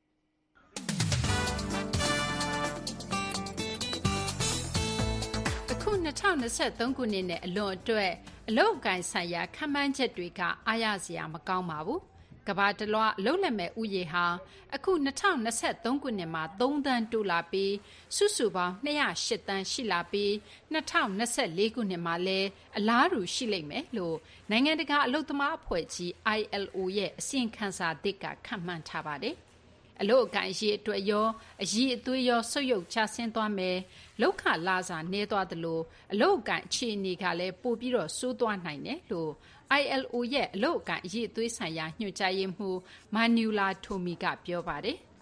အခု2023ခုနှစ်နဲ့အလွန်အတွက်အလုပ်အကိုင်ဆိုင်ရာခန့်မှန်းချက်တွေကအားရစရာမကောင်းပါဘူး။ကမ္ဘာတလွှားအလုပ်လက်မဲ့ဥယေဟာအခု2023ခုနှစ်မှာ3သန်းတိုးလာပြီးစုစုပေါင်း208သန်းရှိလာပြီး2024ခုနှစ်မှာလည်းအလားတူရှိလိမ့်မယ်လို့နိုင်ငံတကာအလုပ်သမားအဖွဲ့ကြီး ILO ရဲ့အစီရင်ခံစာသစ်ကခန့်မှန်းထားပါတယ်။အလုပ်အကိုင်ရေးအတွက်ရောအရေးအသွေးရောဆုတ်ယုတ်ချဆင်းသွားမယ်လောက်ခလာစာနေသွားသလိုအလုပ်အကိုင်အခြေအနေကလည်းပိုပြီးတော့ဆိုးသွားနိုင်တယ်လို့ ILO ရဲ့အလုပ်အကိုင်အရေးအသွေးဆိုင်ရာညွှန်ကြားရေးမှူးမာနူလာထိုမီကပြောပါတယ်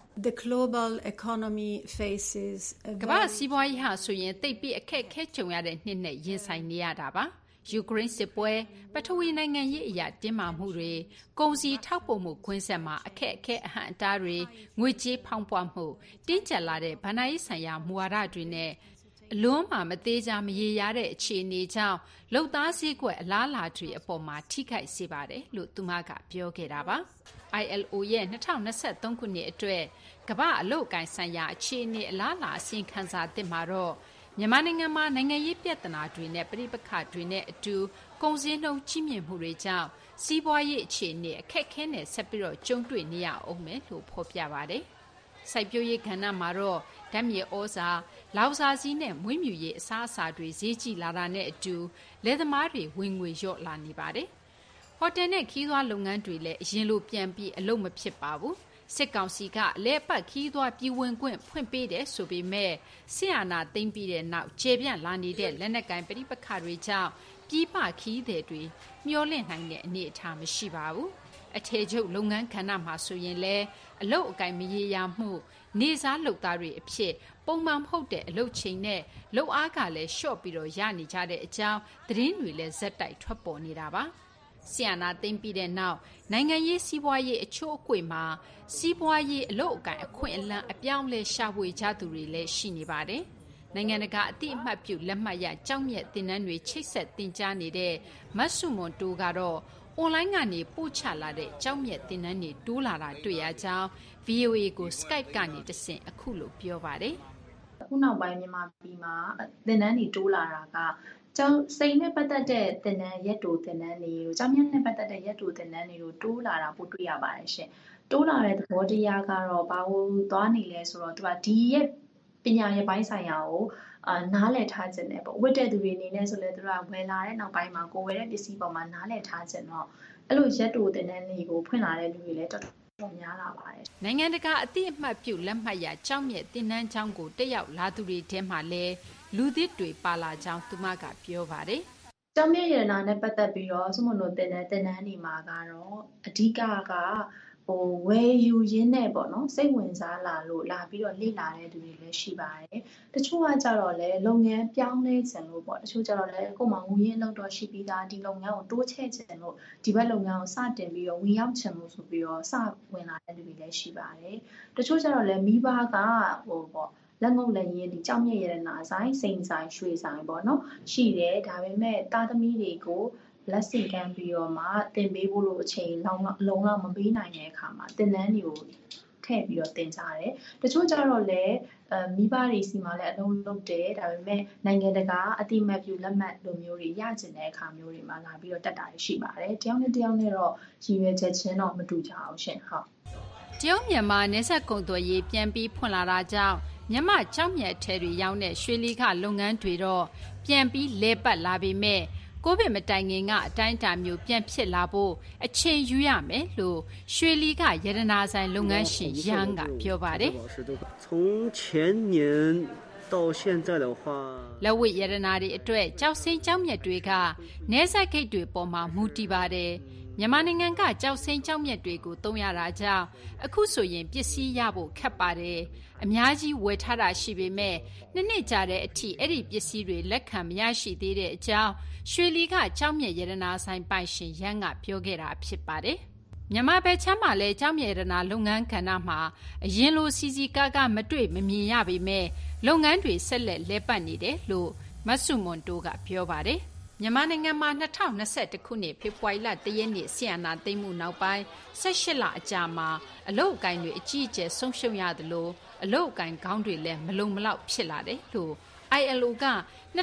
The global economy faces a ကမ္ဘာစီးပွားရေးဟာဆိုရင်တိတ်ပြီးအခက်ခဲကြုံရတဲ့နှစ်နဲ့ရင်ဆိုင်နေရတာပါယူကရိန်းစစ်ပွဲပထဝီနိုင်ငံရေးအရာတင်းမာမှုတွေကုန်စည်ထောက်ပို့မှုခွင့်ဆက်မှာအခက်အခဲအဟန့်အတားတွေငွေကြေးဖောင်းပွားမှုတင်းကျပ်လာတဲ့ဗဏ္ဍာရေးဆိုင်ရာမူဝါဒတွေနဲ့အလွန်မှမသေးချာမရေရာတဲ့အခြေအနေကြောင့်လုံသားစည်းကွက်အလားအလာတွေအပေါ်မှာထိခိုက်စေပါတယ်လို့သူမကပြောခဲ့တာပါ ILO ရဲ့2023ခုနှစ်အတွက်ကမ္ဘာအလုပ်အကိုင်ဆိုင်ရာအခြေအနေအလားအလာအစီရင်ခံစာသစ်မှာတော့မြန်မာနိုင်ငံမှာနိုင်ငံရေးပြဿနာတွေနဲ့ပြည်ပခါတွေနဲ့အတူကုန်စည်နှုန်းကြီးမြင့်မှုတွေကြောင့်စီးပွားရေးအခြေအနေအခက်အခဲနဲ့ဆက်ပြီးတော့ကြုံတွေ့နေရအောင်မယ်လို့ဖော်ပြပါတယ်။စိုက်ပျိုးရေးကဏ္ဍမှာတော့ဓာတ်မြေဩဇာလောက်စာစီးနဲ့မွေးမြူရေးအစားအစာတွေဈေးကြီးလာတာနဲ့အတူလယ်သမားတွေဝင်ငွေလျော့လာနေပါတယ်။ဟိုတယ်နဲ့ခီးသွွားလုပ်ငန်းတွေလည်းအရင်လိုပြန်ပြီးအလုပ်မဖြစ်ပါဘူး။စစ်ကောင်စီကအလဲပတ်ခီးသွွားပြည်ဝင်ခွင့်ဖွင့်ပေးတယ်ဆိုပေမဲ့ဆီယနာသိမ့်ပြီးတဲ့နောက်ကျေပြန့်လာနေတဲ့လက်နက်ကိုင်ပြည်ပခါတွေကြောင့်ပြည်ပခီးတဲ့တွေမျောလင့်နိုင်တဲ့အနေအထားမရှိပါဘူးအထည်ချုပ်လုပ်ငန်းခန္ဓာမှာဆိုရင်လည်းအလုတ်အကင်မရေရာမှုနေစားလုပ်သားတွေအဖြစ်ပုံမှန်မဟုတ်တဲ့အလုတ်ချိန်နဲ့လုပ်အားကလည်းရှော့ပြီးတော့ရနေကြတဲ့အကြောင်းသတင်းတွေလည်းဇက်တိုက်ထွက်ပေါ်နေတာပါဆီယနာသိမ့်ပြီးတဲ့နောက်နိုင်ငံရေးစီးပွားရေးအချိုးအကွေ့မှာစီးပွားရေးအလို့အကင်အခွင့်အလမ်းအပြောင်းလဲရှာဖွေကြသူတွေလည်းရှိနေပါတယ်။နိုင်ငံတကာအတိအမှတ်ပြုလက်မှတ်ရကြောင်းမြတ်တင်နန်းတွေချိတ်ဆက်တင်ကြားနေတဲ့မတ်ဆုမွန်တိုးကတော့အွန်လိုင်းကနေပို့ချလာတဲ့ကြောင်းမြတ်တင်နန်းတွေတိုးလာတာတွေ့ရကြောင်း VOA ကို Skype ကနေတဆင့်အခုလိုပြောပါတယ်။အခုနောက်ပိုင်းမြန်မာပြည်မှာတင်နန်းတွေတိုးလာတာကကျောင်းစိန်နဲ့ပတ်သက်တဲ့တင်နန်းရက်တိုတင်နန်းတွေတို့ကျောင်းမြတ်နဲ့ပတ်သက်တဲ့ရက်တိုတင်နန်းတွေတို့တိုးလာတာပိုတွေ့ရပါတယ်ရှင်။တိုးလာတဲ့သဘောတရားကတော့ဘာလို့သွားနေလဲဆိုတော့သူကဒီရဲ့ပညာရေးပိုင်းဆိုင်ရာကိုနားလည်ထားခြင်းနဲ့ပေါ့ဝတ်တဲ့သူတွေအနေနဲ့ဆိုလဲသူကဝယ်လာတဲ့နောက်ပိုင်းမှာကိုယ်ဝယ်တဲ့ပစ္စည်းပေါ်မှာနားလည်ထားခြင်းတော့အဲ့လိုရက်တိုတင်နန်းတွေကိုဖွင့်လာတဲ့လူတွေလည်းတော်တော်များလာပါတယ်။နိုင်ငံတကာအတိအမှတ်ပြုလက်မှတ်ရကြောင်းမြတ်တင်နန်းကျောင်းကိုတက်ရောက်လာသူတွေထဲမှာလည်းလူသစ်တွေပါလာကြောင်းသူမကပြောပါတယ်။ကျောင်းမြတ်ရတနာနဲ့ပတ်သက်ပြီးတော့စုမနိုတင်နန်းတွေမှာကတော့အဓိကကဝယ်ယူရင်းနဲ့ပေါ့နော်စိတ်ဝင်စားလာလို့လာပြီးတော့လေ့လာတဲ့သူတွေလည်းရှိပါတယ်တချို့ကကြတော့လည်းလုပ်ငန်းပြောင်းလဲခြင်းလို့ပေါ့တချို့ကြတော့လည်းကိုယ်မှငွေရင်းလောက်တော့ရှိပြီးသားဒီလုပ်ငန်းကိုတိုးချဲ့ခြင်းလို့ဒီဘက်လုပ်ငန်းကိုစတင်ပြီးတော့ဝင်ရောက်ခြင်းလို့ဆိုပြီးတော့စဝင်လာတဲ့သူတွေလည်းရှိပါတယ်တချို့ကြတော့လည်းမိဘကပေါ့လက်ငုပ်လက်ရင်းဒီကြောက်မြရတနာဆိုင်စိန်ဆိုင်ရွှေဆိုင်ပေါ့နော်ရှိတယ်ဒါပေမဲ့တာသမီတွေကိုလက်စီကမ်းပြီးတော့မှတင်ပေးဖို့လို့အချိန်လုံးလောက်မပေးနိုင်တဲ့အခါမှာတင်နန်းတွေကိုထည့်ပြီးတော့တင်ကြတယ်တချို့ကြတော့လည်းမိဘတွေစီမှာလည်းအလုံးလုံးတယ်ဒါပေမဲ့နိုင်ငံတကာအတိမတ်ပြုလက်မှတ်လိုမျိုးတွေရကျင်တဲ့အခါမျိုးတွေမှာလာပြီးတော့တက်တာရှိပါတယ်တယောက်နဲ့တယောက်နဲ့တော့ရည်ရွယ်ချက်ချင်းတော့မတူကြအောင်ရှင်ဟုတ်တရုတ်မြန်မာနယ်စပ်ကုန်သွယ်ရေးပြန်ပြီးဖွင့်လာတာကြောင့်မြန်မာကြောက်မြတ်ထဲတွေရောင်းတဲ့ရွှေလီခလုပ်ငန်းတွေတော့ပြန်ပြီးလဲပတ်လာပေမဲ့ကိုဗစ်မတိုင်ခင်ကအတိုင်းအတာမျိုးပြန်ဖြစ်လာဖို့အချိန်ယူရမယ်လို့ရွှေလီကရတနာဆိုင်လုပ်ငန်းရှင်ရန်ကပြောပါတယ်从前年到现在的话လက်ဝိရတနာတွေအတွက်ကြောက်စိမ်းကြောက်မြတ်တွေကနယ်စပ်ဂိတ်တွေပေါ်မှာမူတည်ပါတယ်မြန်မာနိုင်ငံကကြောက်စိမ်းကြောက်မြတ်တွေကိုသုံးရတာကြောင့်အခုဆိုရင်ပစ္စည်းရဖို့ခက်ပါတယ်အများကြီးဝယ်ထားတာရှိပေမဲ့နှစ်ကြာတဲ့အထိအဲ့ဒီပစ္စည်းတွေလက်ခံမရရှိသေးတဲ့အကြောင်းရွှေလီကကြောက်မြတ်ရတနာဆိုင်ပိုင်ရှင်ရန်ကပြောခဲ့တာဖြစ်ပါတယ်မြန်မာဘက်ချမ်းမှာလည်းကြောက်မြတ်ရတနာလုပ်ငန်းကဏ္ဍမှာအရင်လိုစီစီကားကားမတွေ့မမြင်ရပေမဲ့လုပ်ငန်းတွေဆက်လက်လဲပတ်နေတယ်လို့မတ်ဆုမွန်တိုးကပြောပါတယ်မြန်မာနိုင်ငံမှာ2021ခုနှစ်ဖေဖော်ဝါရီလ1ရက်နေ့ဆီယနာသိမ်းမှုနောက်ပိုင်း18လအကြာမှာအလုတ်အကင်တွေအကြီးအကျယ်ဆုံးရှုံးရသလိုအလုတ်အကင်ခေါင်းတွေလည်းမလုံမလောက်ဖြစ်လာတယ်လို့ ILO က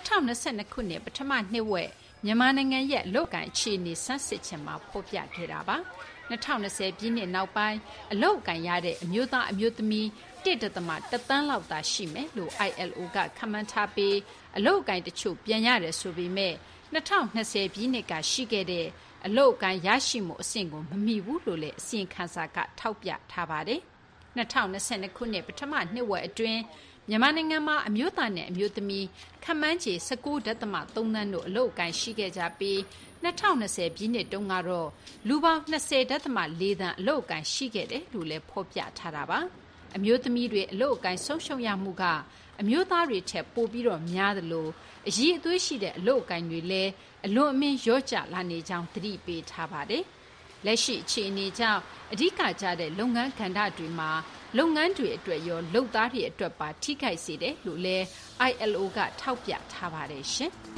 2022ခုနှစ်ပထမနှစ်ဝက်မြန်မာနိုင်ငံရဲ့အလုတ်အကင်အခြေအနေစမ်းစစ်ခြင်းမှာဖော်ပြခဲ့တာပါ2020ပြည့်နှစ်နောက်ပိုင်းအလုတ်အကင်ရတဲ့အမျိုးသားအမျိုးသမီး1.1 သန်းလောက်သာရှိမယ်လို့ ILO ကခန့်မှန်းထားပြီးအလုတ်အကင်တချို့ပြန်ရတယ်ဆိုပေမဲ့2020ပြည့်နှစ်ကရှိခဲ့တဲ့အလုတ်အကင်ရရှိမှုအဆင့်ကိုမမီဘူးလို့လည်းအစီရင်ခံစာကထောက်ပြထားပါတယ်2022ခုနှစ်ပထမနှစ်ဝက်အတွင်းမြန်မာနိုင်ငံမှာအမျိုးသားနဲ့အမျိုးသမီးခန့်မှန်းခြေ 19.3 သန်းတို့အလုတ်အကင်ရှိခဲ့ကြပြီး2020ပြည့်နှစ်တုန်းကတော့လူပေါင်း 20.4 သန်းအလုတ်အကင်ရှိခဲ့တယ်လို့လည်းဖော်ပြထားတာပါအမျိုးသမီးတွေအလုပ်အကိုင်ဆုံးရှုံးရမှုကအမျိုးသားတွေထက်ပိုပြီးတော့များသလိုအရည်အသွေးရှိတဲ့အလုပ်အကိုင်တွေလည်းအလွန်အမင်းရော့ကျလာနေကြောင်းသတိပေးထားပါတယ်။လက်ရှိအခြေအနေကြောင့်အဓိကကျတဲ့လုပ်ငန်းကဏ္ဍတွေမှာလုပ်ငန်းတွေအတွက်ရောလုပ်သားတွေအတွက်ပါထိခိုက်စေတယ်လို့လည်း ILO ကထောက်ပြထားပါတယ်ရှင်။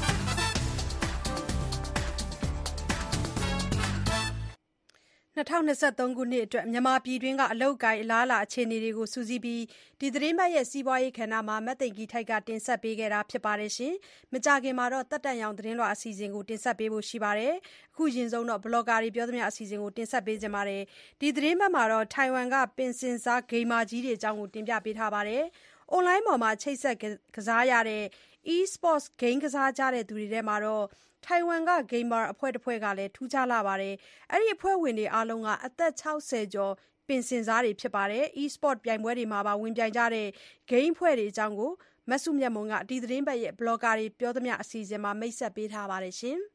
2023ခုနှစ်အတွက်မြန်မာပြည်တွင်းကအလုပ်အကိုင်အလားအလာအခြေအနေတွေကိုစူးစီးပြီးဒီသတင်းပတ်ရဲ့စီးပွားရေးကဏ္ဍမှာမသိင်္ဂီထိုက်ကတင်ဆက်ပေးခဲ့တာဖြစ်ပါတယ်ရှင်။မကြခင်မှာတော့တက်တန်ရောင်သတင်းလွှာအစီအစဉ်ကိုတင်ဆက်ပေးဖို့ရှိပါတယ်။အခုရင်ဆုံးတော့ဘလော့ဂါတွေပြောသမျှအစီအစဉ်ကိုတင်ဆက်ပေးကြပါမယ်။ဒီသတင်းပတ်မှာတော့ထိုင်ဝမ်ကပင်စင်စားဂိမ်းမာကြီးတွေအကြောင်းကိုတင်ပြပေးထားပါတယ်။ အွန်လိုင်းပေါ်မှာချိတ်ဆက်ကစားရတဲ့ e-sports ဂိမ်းကစားကြတဲ့သူတွေထဲမှာတော့ထိုင်ဝမ်ကဂိမ်းမာအဖွဲ့တစ်ဖွဲ့ကလည်းထူးခြားလာပါတယ်။အဲ့ဒီအဖွဲ့ဝင်တွေအားလုံးကအသက်60ကျော်ပင်စင်စားတွေဖြစ်ပါတယ်။ e-sport ပြိုင်ပွဲတွေမှာပါဝင်ပြိုင်ကြတဲ့ဂိမ်းအဖွဲ့တွေအကြောင်းကိုမဆုမြတ်မွန်ကဒီသတင်းပတ်ရဲ့ဘလော့ဂါတွေပြောသမျှအစီအစဉ်မှာမိတ်ဆက်ပေးထားပါတယ်ရှင်။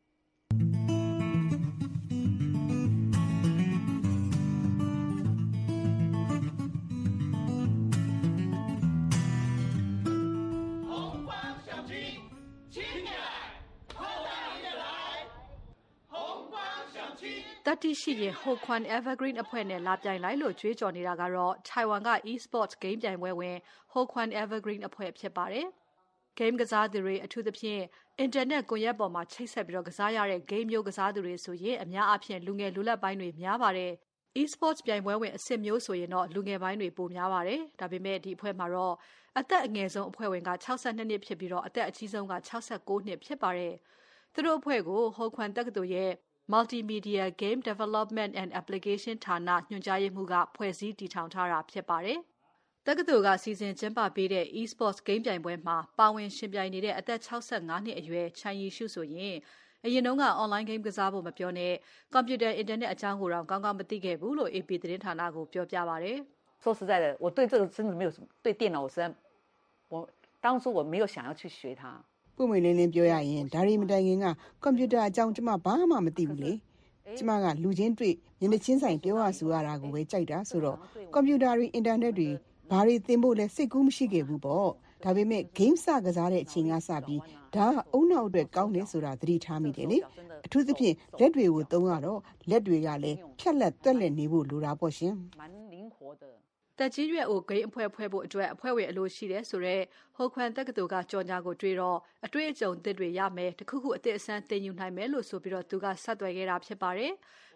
တတိရှိရင် Hoquan Evergreen အဖွဲ့နဲ့လာပြိုင်လိုက်လို့ကြွေးကြော်နေတာကတော့ထိုင်ဝမ်က e-sports ဂိမ်းပြိုင်ပွဲဝင် Hoquan Evergreen အဖွဲ့ဖြစ်ပါတယ်။ ဂိမ်းကစားသူတွေအထူးသဖြင့်အင်တာနက်ကွန်ရက်ပေါ်မှာချိတ်ဆက်ပြီးကစားရတဲ့ဂိမ်းမျိုးကစားသူတွေဆိုရင်အများအားဖြင့်လူငယ်လူလတ်ပိုင်းတွေများပါတယ်။ e-sports ပြိုင်ပွဲဝင်အဆင့်မျိုးဆိုရင်တော့လူငယ်ပိုင်းတွေပိုများပါတယ်။ဒါပေမဲ့ဒီအဖွဲ့မှာတော့အသက်အငယ်ဆုံးအဖွဲ့ဝင်က62နှစ်ဖြစ်ပြီးတော့အသက်အကြီးဆုံးက69နှစ်ဖြစ်ပါတယ်။သူတို့အဖွဲ့ကို Hoquan တက္ကသိုလ်ရဲ့Multimedia Game Development and Application ဌာနညွှန်ကြားရေးမှူးကဖွဲ့စည်းတည်ထောင်ထားတာဖြစ်ပါတယ်။တက္ကသိုလ်ကစီစဉ်ကျင်းပပေးတဲ့ e-sports ဂိမ်းပြိုင်ပွဲမှာပါဝင်ရှင်ပြိုင်နေတဲ့အသက်65နှစ်အရွယ်ချန်ရီရှုဆိုရင်အရင်တုန်းက online game ကစားဖို့မပြောနဲ့ကွန်ပျူတာအင်တာနက်အကြောင်းကိုတော့ကောင်းကောင်းမသိခဲ့ဘူးလို့ AP သတင်းဌာနကိုပြောပြပါတယ်။说实在的，我对这个真的没有什么对电脑，我当初我没有想要去学它。 ပွင့်ပွင့်လင်းလင်းပြောရရင်ဒါရီမတိုင်ခင်ကကွန်ပျူတာအကြောင်းကျမဘာမှမသိဘူးလေကျမကလူချင်းတွေ့မျက်နှာချင်းဆိုင်ပြောရဆိုရတာကိုပဲကြိုက်တာဆိုတော့ကွန်ပျူတာတွေအင်တာနက်တွေဘာတွေသင်ဖို့လဲစိတ်ကူးမရှိခဲ့ဘူးပေါ့ဒါပေမဲ့ game စကစားတဲ့အချိန်ကစပြီးဒါကအုံနောက်အတွက်ကောင်းတယ်ဆိုတာသတိထားမိတယ်လေအထူးသဖြင့်လက်တွေကိုသုံးရတော့လက်တွေကလည်းဖြတ်လက်တွက်လက်နေဖို့လိုတာပေါ့ရှင်တက်ကြီးရွယ်အိုဂိမ်းအဖွဲ့ဖွဲ့ဖို့အတွက်အဖွဲ့ဝင်အလိုရှိတယ်ဆိုတော့Hoquanတက္ကသိုလ်ကကြော်ညာကိုတွေ့တော့အတွေ့အကြုံသစ်တွေရမယ်တခုခုအသစ်အဆန်းသင်ယူနိုင်မယ်လို့ဆိုပြီးတော့သူကဆက်သွယ်ခဲ့တာဖြစ်ပါတယ်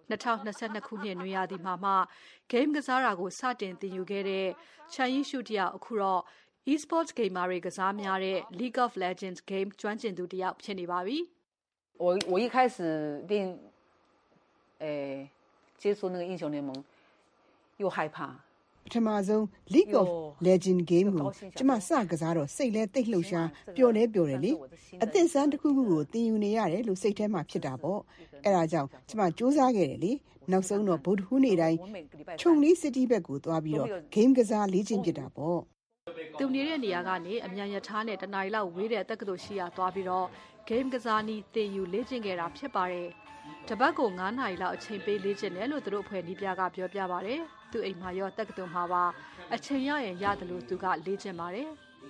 2022ခုနှစ်နွေရာသီမှာမှဂိမ်းကစားတာကိုစတင်သင်ယူခဲ့တဲ့ချန်ရီရှုတယောက်အခုတော့ e-sports gamer တွေကစားများတဲ့ League of Legends game ကျွမ်းကျင်သူတယောက်ဖြစ်နေပါပြီ我一开始接触那个英雄联盟又害怕ပထမဆုံး League of Legends game ကိုကျမစကစားတော့စိတ်လဲတိတ်လှုပ်ရှားပျော်လဲပျော်တယ်လေအသစ်စမ်းတစ်ခုခုကိုသင်ယူနေရတယ်လို့စိတ်ထဲမှာဖြစ်တာပေါ့အဲ့ဒါကြောင့်ကျမစူးစမ်းခဲ့တယ်လေနောက်ဆုံးတော့ဗုဒ္ဓဟူးနေ့တိုင်းခြုံလေး City ဘက်ကိုသွားပြီးတော့ game ကစားလေ့ကျင့်ဖြစ်တာပေါ့သူနေတဲ့နေရာကနေအမြန်ရထားနဲ့တနားရီလောက်ဝေးတဲ့တက္ကသိုလ်ရှိရာသွားပြီးတော့ game ကစားနည်းသင်ယူလေ့ကျင့်ခဲ့တာဖြစ်ပါတယ်တပတ်ကို9နာရီလောက်အချိန်ပေးလေ့ကျင့်တယ်လို့သူတို့အဖွဲ့နီးပြကပြောပြပါတယ်သူအိမ်မှာရောတက္ကသိုလ်မှာပါအချိန်ရရင်ရတယ်လို့သူကလေ့ကျင့်ပါတယ်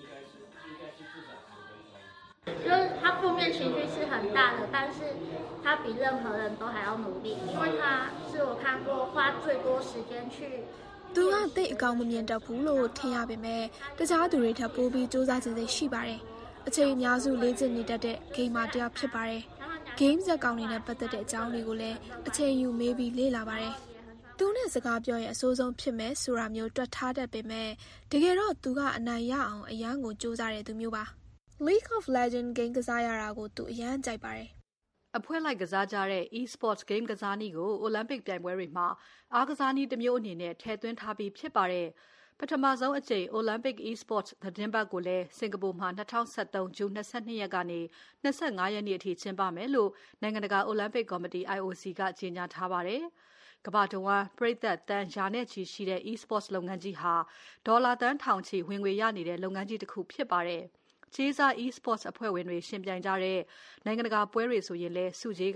就是他负面情绪是很大的，但是他比任何人都还要努力，因为他是我看过花最多时间去。 သူကတိတ်အကောင်မမြင်တတ်ဘူးလို့ထင်ရပေမဲ့တခြားသူတွေထပ်ပိုးပြီးစူးစမ်းခြင်းတွေရှိပါတယ်။အချိန်အများစုလေ့ကျင့်နေတတ်တဲ့ဂိမ်းမာတယောက်ဖြစ်ပါတယ်။ game ဇာတ်ကောင်တွေနဲ့ပတ်သက်တဲ့အကြောင်းတွေကိုလည်းအချိန်ယူမေးပြီးလေ့လာပါတယ်။သူနဲ့စကားပြောရင်အဆိုးဆုံးဖြစ်မယ်ဆိုတာမျိုးတွက်ထားတတ်ပေမဲ့တကယ်တော့သူကအနိုင်ရအောင်အရန်ကိုစူးစမ်းတဲ့သူမျိုးပါ။ League of Legends game ကစားရတာကိုသူအရန်ကြိုက်ပါတယ်။အဖွဲ့လိုက်ကစားကြတဲ့ e-sports game ကစားနည်းကို Olympic ပြိုင်ပွဲတွေမှာအားကစားနည်းတစ်မျိုးအနေနဲ့ထည့်သွင်းထားပြီးဖြစ်ပါတယ်။ပထမဆုံးအကြိမ် Olympic e-sports သတင်းပတ်ကိုလည်းစင်ကာပူမှာ2023ဇွန်22ရက်ကနေ25ရက်နေ့အထိကျင်းပမယ်လို့နိုင်ငံတကာ Olympic Committee IOC ကကြေညာထားပါတယ်။ကမ္ဘာတဝန်းပရိသတ်တန်းရာနဲ့ချီရှိတဲ့ e-sports လုပ်ငန်းကြီးဟာဒေါ်လာတန်းထောင်ချီဝင်ငွေရနေတဲ့လုပ်ငန်းကြီးတစ်ခုဖြစ်ပါတယ်။ကျေးစား e-sports အဖွဲ့ဝင်တွေရှင်ပြိုင်ကြတဲ့နိုင်ငံတကာပွဲတွေဆိုရင်လည်းစုကြေးက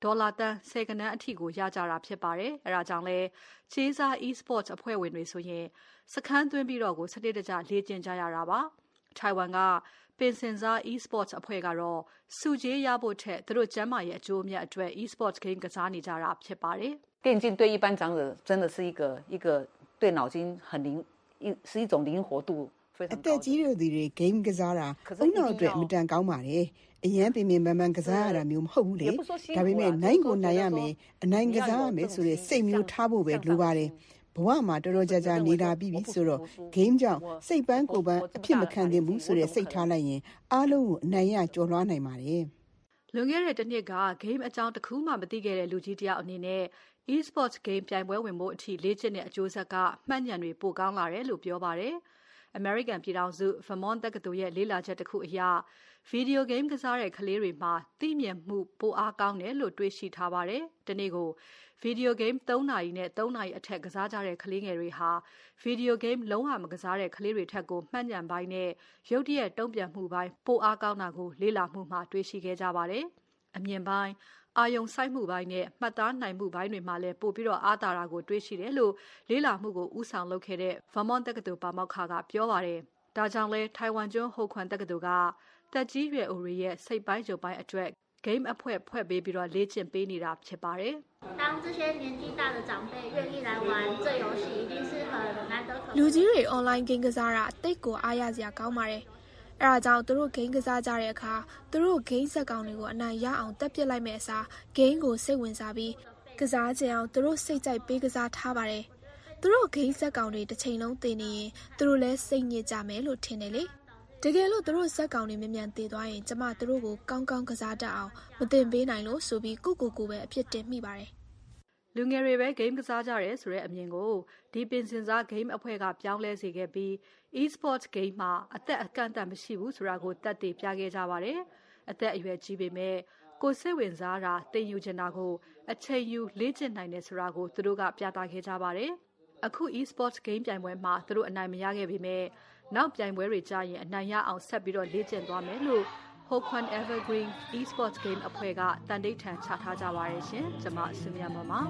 ဒေါ်လာတန်း10ကဏန်းအထိကိုရကြတာဖြစ်ပါတယ်။အဲဒါကြောင့်လဲကျေးစား e-sports အဖွဲ့ဝင်တွေဆိုရင်စခန်းသွင်းပြီးတော့ကိုစနစ်တကျလေ့ကျင့်ကြရတာပါ။ထိုင်ဝမ်ကပင်စင်စား e-sports အဖွဲ့ကတော့စုကြေးရဖို့ထက်သူတို့ကျန်းမာရေးအကျိုးအမြတ်အတွက် e-sports game ကစားနေကြတာဖြစ်ပါတယ်။电竞对一般长者真的是一个对脑筋是一种灵活度အသက်ကြီးတဲ့သူတွေ game ကစားတာအုံနောက်အတွက်အမတန်ကောင်းပါတယ်။အရန်ပင်ပန်းကစားရတာမျိုးမဟုတ်ဘူးလေ။ဒါပေမဲ့နိုင်ကိုနိုင်ရမယ်အနိုင်ကစားရမယ်ဆိုတဲ့စိတ်မျိုးထားဖို့ပဲလိုပါတယ်။ဘဝမှာတော်တော်ကြာနေတာပြီးပြီဆိုတော့ game ကြောင့်စိတ်ပန်းကိုယ်ပန်းအဖြစ်မခံသင့်ဘူးဆိုတဲ့စိတ်ထားလိုက်ရင်အားလုံးကိုအနိုင်ရကျော်လွှားနိုင်ပါတယ်။လွန်ခဲ့တဲ့တစ်နှစ်က game အကြောင်းတစ်ခုမှမသိခဲ့တဲ့လူကြီးတယောက်အနေနဲ့ e-sports game ပြိုင်ပွဲဝင်ဖို့အထိလေ့ကျင့်တဲ့အကျိုးဆက်ကမှတ်ဉာဏ်တွေပိုကောင်းလာတယ်လို့ပြောပါတယ်။ American ပြည်ထောင်စု Vermont တက္ကသိုလ်ရဲ့လေ့လာချက်တစ်ခုအရ video game ကစားတဲ့ကလေးတွေမှာသိမြင်မှုပိုအားကောင်းတယ်လို့တွေ့ရှိထားပါတယ်။ဒီနေ့ကို video game 3 နာရီနဲ့3နာရီအထက်ကစားကြတဲ့ကလေးငယ်တွေဟာ video game လုံးဝမကစားတဲ့ကလေးတွေထက်ကိုမှတ်ဉာဏ်ပိုင်းနဲ့ရုပ်တရက်တုံ့ပြန်မှုပိုင်းပိုအားကောင်းတာကိုလေ့လာမှုမှာတွေ့ရှိခဲ့ကြပါတယ်။အမြင်ပိုင်းအာယုံစိုက်မှုပိုင်းနဲ့မှတ်သားနိုင်မှုပိုင်းတွေမှာလည်းပိုပြီးတော့အားသာတာကိုတွေ့ရှိတယ်လို့လေ့လာမှုကိုဦးဆောင်လုပ်ခဲ့တဲ့ Vermont တက္ကသိုလ်ပါမောက္ခကပြောပါတယ်။ဒါကြောင့်လဲထိုင်ဝမ်ကျွန်းဟိုခွမ်တက္ကသိုလ်ကတက်ကြီးရွယ်အိုတွေရဲ့စိတ်ပိုင်းရုပ်ပိုင်းအတွက် game အဖွဲ့ဖွဲ့ပေးပြီးတော့လေ့ကျင့်ပေးနေတာဖြစ်ပါတယ်။当这些年纪大的长辈愿意来玩这游戏，一定是很难得可贵。 လူကြီးတွေ online game ကစားတာတိတ်ကိုအားရစရာကောင်းပါတယ်။အဲဒါကြောင့်သူတို့ game ကစားကြတဲ့အခါသူတို့ game ဇာတ်ကောင်တွေကိုအနိုင်ရအောင်တက်ပစ်လိုက်မဲ့အစား game ကိုစိတ်ဝင်စားပြီးကစားကြအောင်သူတို့စိတ်ကြိုက်ပေးကစားထားပါတယ်။သူတို့ game ဇာတ်ကောင်တွေတစ်ချိန်လုံးသိနေရင်သူတို့လည်းစိတ်ညစ်ကြမယ်လို့ထင်တယ်လေ။တကယ်လို့သူတို့ဇာတ်ကောင်တွေမြန်သိသွားရင်ကျမသူတို့ကိုကောင်းကောင်းကစားတတ်အောင်မသင်ပေးနိုင်လို့ဆိုပြီးကိုပဲအဖြစ်တင်မိပါတယ်။လူငယ်တွေပဲ game ကစားကြတယ်ဆိုတဲ့အမြင်ကိုဒီပင်စင်စား game အဖွဲ့ကပြောင်းလဲစေခဲ့ပြီး e-sports game မှာအသက်အကန့်အသတ်မရှိဘူးဆိုတာကိုသက်သေပြခဲ့ကြပါတယ်။အသက်အရွယ်ကြီးပေမဲ့ကိုယ်စိတ်ဝင်စားတာသင်ယူချင်တာကိုအချိန်ယူလေ့ကျင့်နိုင်တယ်ဆိုတာကိုသူတို့ကပြသခဲ့ကြပါတယ်။အခု e-sports game ပြိုင်ပွဲမှာသူတို့အနိုင်မရခဲ့ပေမဲ့နောက်ပြိုင်ပွဲတွေကြာရင်အနိုင်ရအောင်ဆက်ပြီးတော့လေ့ကျင့်သွားမယ်လို့ Hoquan Evergreen e-sports game အဖွဲ့ကတန်တိတ်ထန်ချထားကြပါရဲ့ရှင်။ကျွန်မစုမြတ်ပါ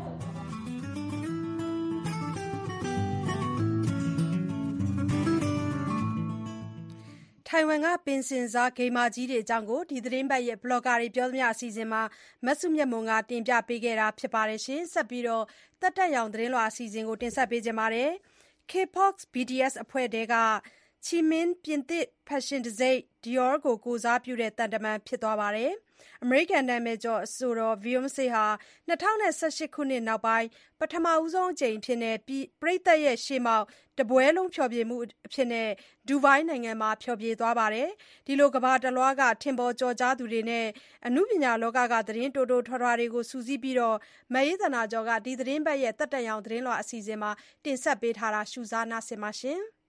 ထိုင်ဝမ်ကပင်စင်စားဂိမ်းမကြီးတွေအကြောင်းကိုဒီသတင်းပတ်ရဲ့ blogger တွေပြောသမျှအစီအစဉ်မှာမဆုမြတ်မွန်ကတင်ပြပေးခဲ့တာဖြစ်ပါတယ်ရှင်။ဆက်ပြီးတော့တက်တက်ရောင်သတင်းလွှာအစီအစဉ်ကိုတင်ဆက်ပေးကြပါမယ်။ K-pop BTS အဖွဲ့တဲကချီမင်းပြင်သစ် fashion တံဆိပ် Dior ကိုကိုစားပြုတဲ့တန်တမန်ဖြစ်သွားပါတယ်။ အမေရိကန်နာမည်ကျော်အဆိုတော် Beyoncé ဟာ2018ခုနှစ်နောက်ပိုင်းပထမဆုံးအကြိမ်အဖြစ်ပရိသတ်ရဲ့ရှေ့မှောက်တပွဲလုံးဖျော်ဖြေမှုအဖြစ်ဒူဘိုင်းနိုင်ငံမှာဖျော်ဖြေသွားပါတယ်။ဒီလိုကမ္ဘာတလွှားကထင်ပေါ်ကျော်ကြားသူတွေနဲ့အနုပညာလောကကသတင်းတိုးထွားတွေကိုစုစည်းပြီးမအေးသနာကျော်ကဒီသတင်းပတ်ရဲ့တက်တက်ရောင်သတင်းလွှာအစီအစဉ်မှာတင်ဆက်ပေးထားတာရှုစားနားဆင်ပါရှင်။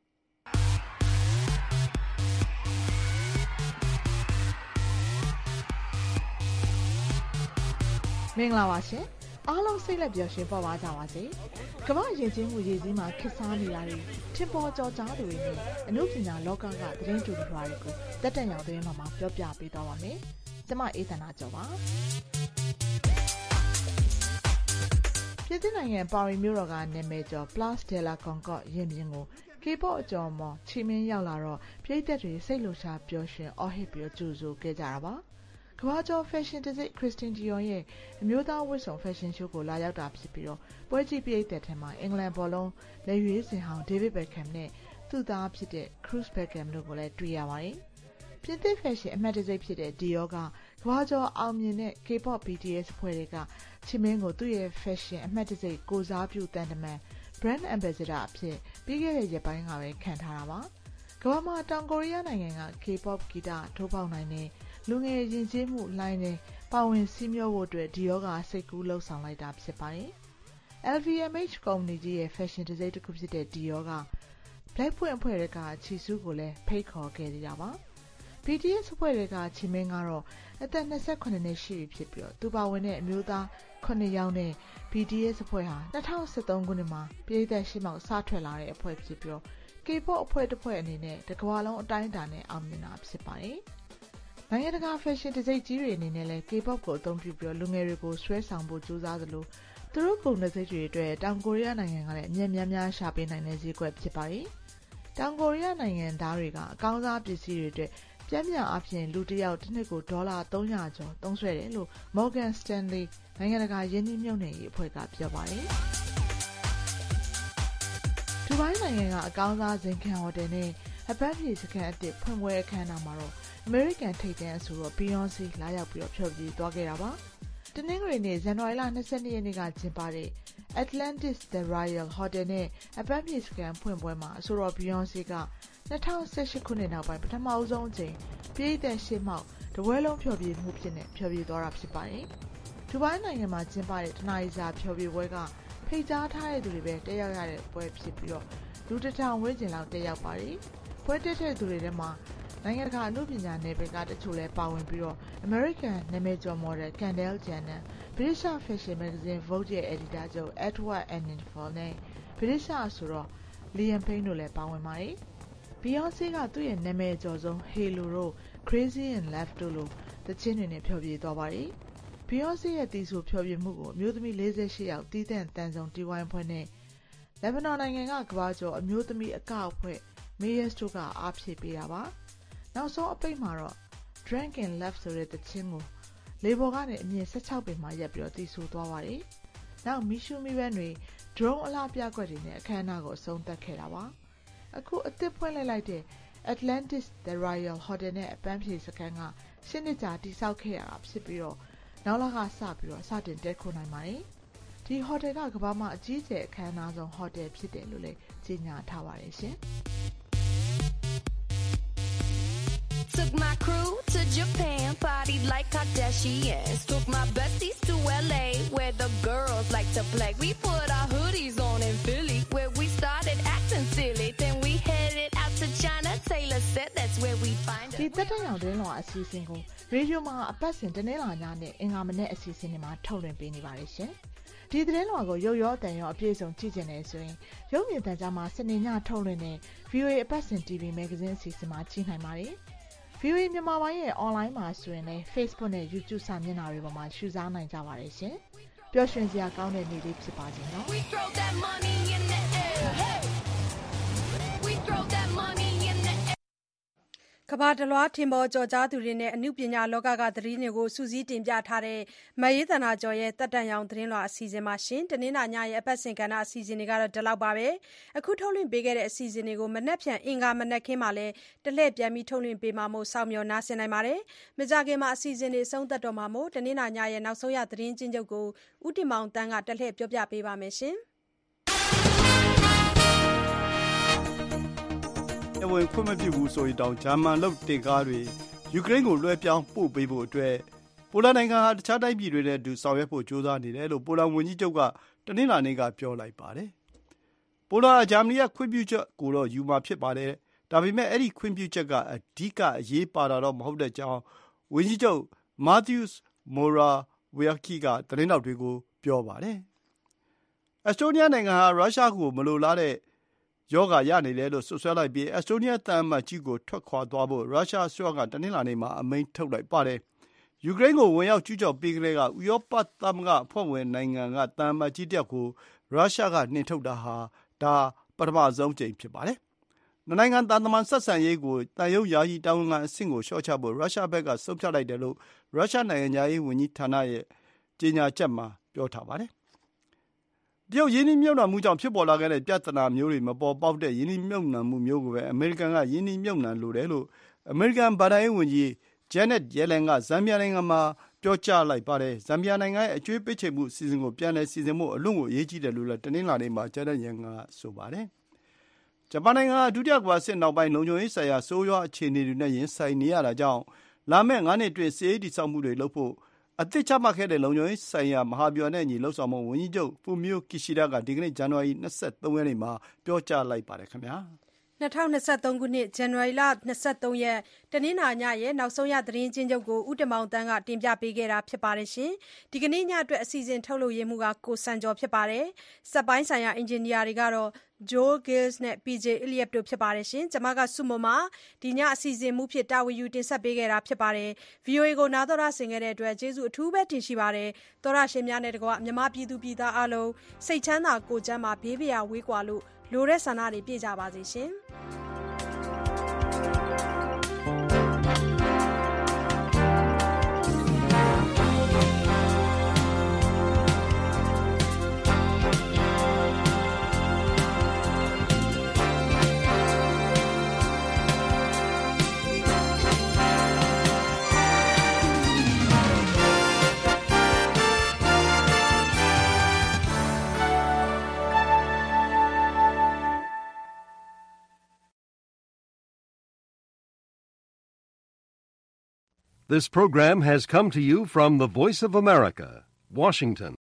မင်္ဂလာပါရှင်အားလုံးစိတ်လက်ပျော်ရွှင်ပေါ်ပါကြပါစေကမ္ဘာယဉ်ကျေးမှုရည်စည်းမှာခေတ်စားနေတာတွေထင်ပေါ်ကျော်ကြားသူတွေနဲ့အနုပညာလောကကသတင်းကြိုထွားတွေကိုတက်တက်ရောင်သတင်းမှာပြောပြပေးသွားပါမယ်ကျွန်မအေးသနာကျော်ပါပြည်သူနိုင်ငံပါရီမြို့တော်ကနာမည်ကျော် Place de la Concorde ရင်ပြင်ကို K-pop အကျော်မော်ချီမင်းရောက်လာတော့ပြည်သက်တွေစိတ်လှုပ်ရှားပျော်ရွှင်အော်ဟစ်ပြီးကြိုဆိုခဲ့ကြတာပါကမ္ဘာကျော် fashion တံဆိပ် Christian Dior ရဲ့အမျိုးသားဝတ်စုံ fashion show ကိုလာရောက်တာဖြစ်ပြီးပွဲကြည့်ပရိသတ်ထဲမှာအင်္ဂလန်ဘောလုံးလက်ရွေးစင်ဟောင်း David Beckham နဲ့သူ့သားဖြစ်တဲ့ Cruz Beckham တို့ကိုလည်းတွေ့ရပါတယ်။ပြင်သစ် fashion အမှတ်တံဆိပ်ဖြစ်တဲ့ Dior ကကမ္ဘာကျော်အောင်မြင်တဲ့ K-pop BTS ဖွဲ့တွေကချီမင်းကိုသူ့ရဲ့ fashion အမှတ်တံဆိပ်ကိုစားပြုတန်တမန် brand ambassador အဖြစ်ပြီးခဲ့တဲ့ရက်ပိုင်းကပဲခံထားတာပါ။ကမ္ဘာမှာတောင်ကိုရီးယားနိုင်ငံက K-pop ဂီတထိုးပေါက်နိုင်တဲ့လူငယ်ယဉ်ကျေးမှုလိုင်းနဲ့ပါဝင်စည်းမျောဖို့အတွက်ဒီယောဂစိတ်ကူးလှုပ်ဆောင်လိုက်တာဖြစ်ပါတယ်။ LVMH ကုမ္ပဏီကြီးရဲ့ fashion တံဆိပ်တစ်ခုဖြစ်တဲ့ဒီယောဂ Blackpink အဖွဲ့ကချီစုကိုလည်းဖိတ်ခေါ်ခဲ့သေးတာပါ။ BTS အဖွဲ့ကချီမင်းကတော့အသက်28နှစ်ရှိပြီဖြစ်ပြီးသူပါဝင်တဲ့အမျိုးသား9ယောက်နဲ့ BTS အဖွဲ့ဟာ2013ခုနှစ်မှာပြည်သက်ရှိမှောက်စထွက်လာတဲ့အဖွဲ့ဖြစ်ပြီးK-pop အဖွဲ့တစ်ဖွဲ့အနေနဲ့တကမ္ဘာလုံးအတိုင်းအတာနဲ့အောင်မြင်တာဖြစ်ပါတယ်။နိုင်ငံတကာဖက်ရှင်တစိမ့်ကြီးတွေအနေနဲ့လည်း K-pop ကိုအသုံးပြုပြီးလူငယ်တွေကိုဆွဲဆောင်ဖို့ကြိုးစားသလိုသူတို့ကုန်တစိမ့်တွေအတွက်တောင်ကိုရီးယားနိုင်ငံကလည်းအမြတ်များရှာပေးနိုင်တဲ့ဈေးကွက်ဖြစ်ပါတယ်။တောင်ကိုရီးယားနိုင်ငံသားတွေကအကောင်းစားပစ္စည်းတွေအတွက်ပြင်းပြအားဖြင့်လူတစ်ယောက်တစ်နှစ်ကိုဒေါ်လာ300ကျော်သုံးစွဲတယ်လို့ Morgan Stanley နိုင်ငံတကာယင်းနှိမ့်မြုပ်နှံရေးအဖွဲ့ကပြောပါတယ်။ဒူဘိုင်းနိုင်ငံကအကောင်းစားဇင်ခံဟိုတယ်နဲ့အပတ်ပြေစခန်းအသစ်ဖွင့်ပွဲအခမ်းအနားမှာတော့ American ထိပ်တန်းအဆိုတော် Beyonce လာရောက်ပြီးဖျော်ဖြေသွားခဲ့တာပါ။တနင်္ဂနွေနေ့ဇန်နဝါရီလ22ရက်နေ့ကကျင်းပတဲ့ Atlantis The Royal Hotel နဲ့အပတ်ပြေစခန်းဖွင့်ပွဲမှာအဆိုတော် Beyonce က2018ခုနှစ်နောက်ပိုင်းပထမအဆုံးအချိန်ပြည်သက်ရှေ့မှောက်တပွဲလုံးဖျော်ဖြေမှုဖြစ်နေဖျော်ဖြေသွားတာဖြစ်ပါတယ်။ဒူဘိုင်းနိုင်ငံမှာကျင်းပတဲ့တနားရီစာဖျော်ဖြေပွဲကဖိတ်ကြားထားတဲ့သူတွေပဲတက်ရောက်ရတဲ့ပွဲဖြစ်ပြီးတော့လူတစ်ထောင်ဝန်းကျင်လောက်တက်ရောက်ပါတယ်။ပွဲတက်တဲ့သူတွေထဲမှာနိုင်ငံတကာအမှုပညာနယ်ပယ်ကတချို့လည်းပါဝင်ပြီးတော့ American နာမည်ကျော် model Kendall Jenner, British Fashion Magazine Vogue ရဲ့ editor ချုပ် Edward Enninful နဲ့ British ဆိုတော့ Liam Payne တို့လည်းပါဝင်ပါတယ်။ Beyonce ကသူ့ရဲ့နာမည်ကျော်ဆုံး Halo တို့ Crazy in Love တို့လိုသီချင်းတွေနဲ့ဖျော်ဖြေသွားပါတယ်။ Beyonce ရဲ့တီးဆိုဖျော်ဖြေမှုကိုအမျိုးသမီး48ယောက်တီးသန့်တန်ဆောင်တီးဝိုင်းဖွဲ့နဲ့လက်ဘနွန်နိုင်ငံကကမ္ဘာကျော်အမျိုးသမီးအကောက်အဖွဲ့ Mayes တို့ကအားဖြည့်ပေးတာပါ။နောက်ဆုံးအပိတ်မှာတော့ Drunk in Love ဆိုတဲ့သီချင်းကိုလေပေါ်ကနေအမြင့်16ပေမှာရပ်ပြီးတီးဆိုသွားပါတယ်။နောက်မီရှူမီဘန်တွေ drone အလားပြကွက်တွေနဲ့အခမ်းအနားကိုအဆုံးသတ်ခဲ့တာပါ။အခုအသစ်ဖွင့်လိုက်တဲ့ Atlantis The Royal Hotel နဲ့အပန်းဖြေစခန်းက10နှစ်ကြာတည်ဆောက်ခဲ့ရတာဖြစ်ပြီးတော့နောက်လကစတင်တက်ခိုးနိုင်ပါတယ်။ဒီဟိုတယ်ကကမ္ဘာမှာအကြီးကျယ်အခမ်းအနားဆုံးဟိုတယ်ဖြစ်တယ်လို့လည်းကြေညာထားပါတယ်ရှင်။ Took my crew to Japan, partied like Kardashians. Took my besties to LA, where the girls like to play. We put our hoodies on in Philly, where we started acting silly. Then we headed out to China. Taylor said that's where we find her. ဒီတက်တဲ့ရောင်တင်းလွှာအစီအစဉ်ကိုရေဒီယိုမှာအပတ်စဉ်တနင်္လာညနဲ့အင်္ဂါမနေ့အစီအစဉ်တွေမှာထုတ်လွှင့်ပေးနေပါတယ်ရှင်။ဒီသတင်းလွှာကိုရုပ်ရောအတန်ရောအပြည့်အစုံကြည့်ကျင်နေဆိုရင်ရုပ်မြင်သံကြားမှာစနေညထုတ်လွှင့်တဲ့ VOA အပတ်စဉ် TV Magazine အစီအစဉ်မှာကြည့်နိုင်ပါတယ်။ VOA မြန်မာပိုင်းရဲ့ online မှာဆိုရင်လည်း Facebook နဲ့ YouTube စာမျက်နှာတွေပေါ်မှာရှုစားနိုင်ကြပါတယ်ရှင်။ပျော်ရွှင်စရာကောင်းတဲ့နေ့လေးဖြစ်ပါစေနော်။ We throw that money in the air. Hey. We throw that money in the air. ကမ္ဘာတလွှားထင်ပေါ်ကျော်ကြားသူတွေနဲ့အမှုပညာလောကကသတင်းတွေကိုစူးစီးတင်ပြထားတဲ့မရေးသန္တာကျော်ရဲ့တက်တန်ရောင်သတင်းလွှာအစီအစဉ်မှာတနင်္လာညရဲ့အပတ်စဉ်ကဏ္ဍအစီအစဉ်တွေကတော့ဒီလောက်ပါပဲအခုထုတ်လွှင့်ပေးခဲ့တဲ့အစီအစဉ်တွေကိုမနက်ဖြန်အင်္ဂါမနက်ခင်းမှာလည်းတလှည့်ပြန်ပြီးထုတ်လွှင့်ပေးမှာမို့စောင့်မျှော်နားဆင်နိုင်ပါတယ်မကြခင်မှာအစီအစဉ်တွေအဆုံးသတ်တော့မှာမို့တနင်္လာညရဲ့နောက်ဆုံးရသတင်းချင်းချုပ်ကိုဦးတင်မောင်တန်းကတလှည့်ပြောပြပေးပါမယ်ရှင်ဝင်ခွင့်မပြုဘူးဆိုရင်တောင်ဂျာမန်လုပ်တင်ကားတွေယူကရိန်းကိုလွှဲပြောင်းပို့ပေးဖို့အတွက်ပိုလန်နိုင်ငံဟာတခြားတိုင်းပြည်တွေနဲ့အတူဆောင်ရွက်ဖို့ကြိုးစားနေတယ်လို့ပိုလန်ဝန်ကြီးချုပ်ကတနင်္လာနေ့ကပြောလိုက်ပါတယ်။ပိုလန်ဂျာမနီကခွင့်ပြုချက်ကိုတော့ယူမှာဖြစ်ပါတယ်။ဒါပေမဲ့အဲ့ဒီခွင့်ပြုချက်ကအဓိကအရေးပါတာတော့မဟုတ်တဲ့ကြောင်းဝန်ကြီးချုပ် Mateusz Morawiecki ကသတင်းထောက်တွေကိုပြောပါတယ်။အက်စတိုးနီးယားနိုင်ငံဟာရုရှားကိုမလိုလားတဲ့ယောဂရနေတယ်လို့ဆွဆွဲလိုက်ပြီးအက်စတိုးနီးယားတန်မတ်ကြီးကိုထွက်ခွာသွားဖို့ရုရှားအစိုးရကတနင်္လာနေ့မှာအမိန့်ထုတ်လိုက်ပါတယ်။ယူကရိန်းကိုဝင်ရောက်ကျူးကျော်ပြီးကလေးကဥရောပသမဂ္ဂအဖွဲ့ဝင်နိုင်ငံကတန်မတ်ကြီးတယောက်ကိုရုရှားကနှင်ထုတ်တာဟာဒါပထမဆုံးကြိမ်ဖြစ်ပါတယ်။နိုင်ငံတန်တမန်ဆက်ဆံရေးကိုတန်ရုံယာယီတာဝန်ခံအဆင့်ကိုလျှော့ချဖို့ရုရှားဘက်ကဆုံးဖြတ်လိုက်တယ်လို့ရုရှားနိုင်ငံသားရေးဝန်ကြီးဌာနရဲ့ကြေညာချက်မှာပြောထားပါတယ်။တရုတ်ရင်းနှီးမြှုပ်နှံမှုကြောင့်ဖြစ်ပေါ်လာခဲ့တဲ့ပြဿနာမျိုးတွေမပေါ်ပေါက်တဲ့ရင်းနှီးမြှုပ်နှံမှုမျိုးကိုပဲအမေရိကန်ကရင်းနှီးမြှုပ်နှံလိုတယ်လို့အမေရိကန်ဗဟိုဘဏ္ဍာရေးဝန်ကြီး Janet Yellen ကဇမ်ဘီယာနိုင်ငံမှာပြောကြားလိုက်ပါတယ်။ဇမ်ဘီယာနိုင်ငံရဲ့အကျွေးပေးချေမှုအစီအစဉ်ကိုပြန်လည်စီစဉ်ဖို့အလွန်ကိုအရေးကြီးတယ်လို့လည်းတနင်္လာနေ့မှာ Janet Yellen ကဆိုပါတယ်။ဂျပန်နိုင်ငံဟာဒုတိယကမ္ဘာစစ်နောက်ပိုင်းလုံခြုံရေးဆိုင်ရာဆိုးရွားအခြေအနေတွေနဲ့ရင်ဆိုင်နေရတာကြောင့်လာမယ့်9နှစ်အတွင်းစစ်ရေးတည်ဆောက်မှုတွေလုပ်ဖို့အသစ်ချမှတ်ခဲ့တဲ့လုံခြုံရေးဆိုင်ရာမဟာဗျူဟာနဲ့အညီလှုပ်ဆောင်မှုဝန်ကြီးချုပ် Fumio Kishida ကဒီကနေ့ဇန်နဝါရီ23ရက်နေ့မှာပြောကြားလိုက်ပါတယ်ခင်ဗျာ 2023ခုနှစ်ဇန်နဝါရီလ23ရက်တနင်္လာညရဲ့နောက်ဆုံးရသတင်းချင်းချုပ်ကိုဦးတမောင်တန်းကတင်ပြပေးခဲ့တာဖြစ်ပါတယ်ရှင်ဒီကနေ့ညအတွက်အစီအစဉ်ထုတ်လုပ်ရမှုကကိုစံကျော်ဖြစ်ပါတယ်စက်ပိုင်းဆိုင်ရာအင်ဂျင်နီယာတွေကတော့ Joe Gills နဲ့ PJ Elliott တို့ဖြစ်ပါတယ်ရှင်ကျွန်မကစုမမဒီညအစီအစဉ်မှုဖြစ်တာဝန်ယူတင်ဆက်ပေးခဲ့တာဖြစ်ပါတယ် VOA ကိုနားတော်ရဆင်ခဲ့တဲ့အတွက်ကျေးဇူးအထူးပဲတင်ရှိပါတယ်တော်ရရှင်များနဲ့တကွမြမပြည်သူပြည်သားအလုံးစိတ်ချမ်းသာကိုယ်ကျန်းမာဘေးပရာဝေးကွာလို့လိုတဲ့ဆန္ဒတွေပြည့်ကြပါစေရှင် This program has come to you from the Voice of America, Washington.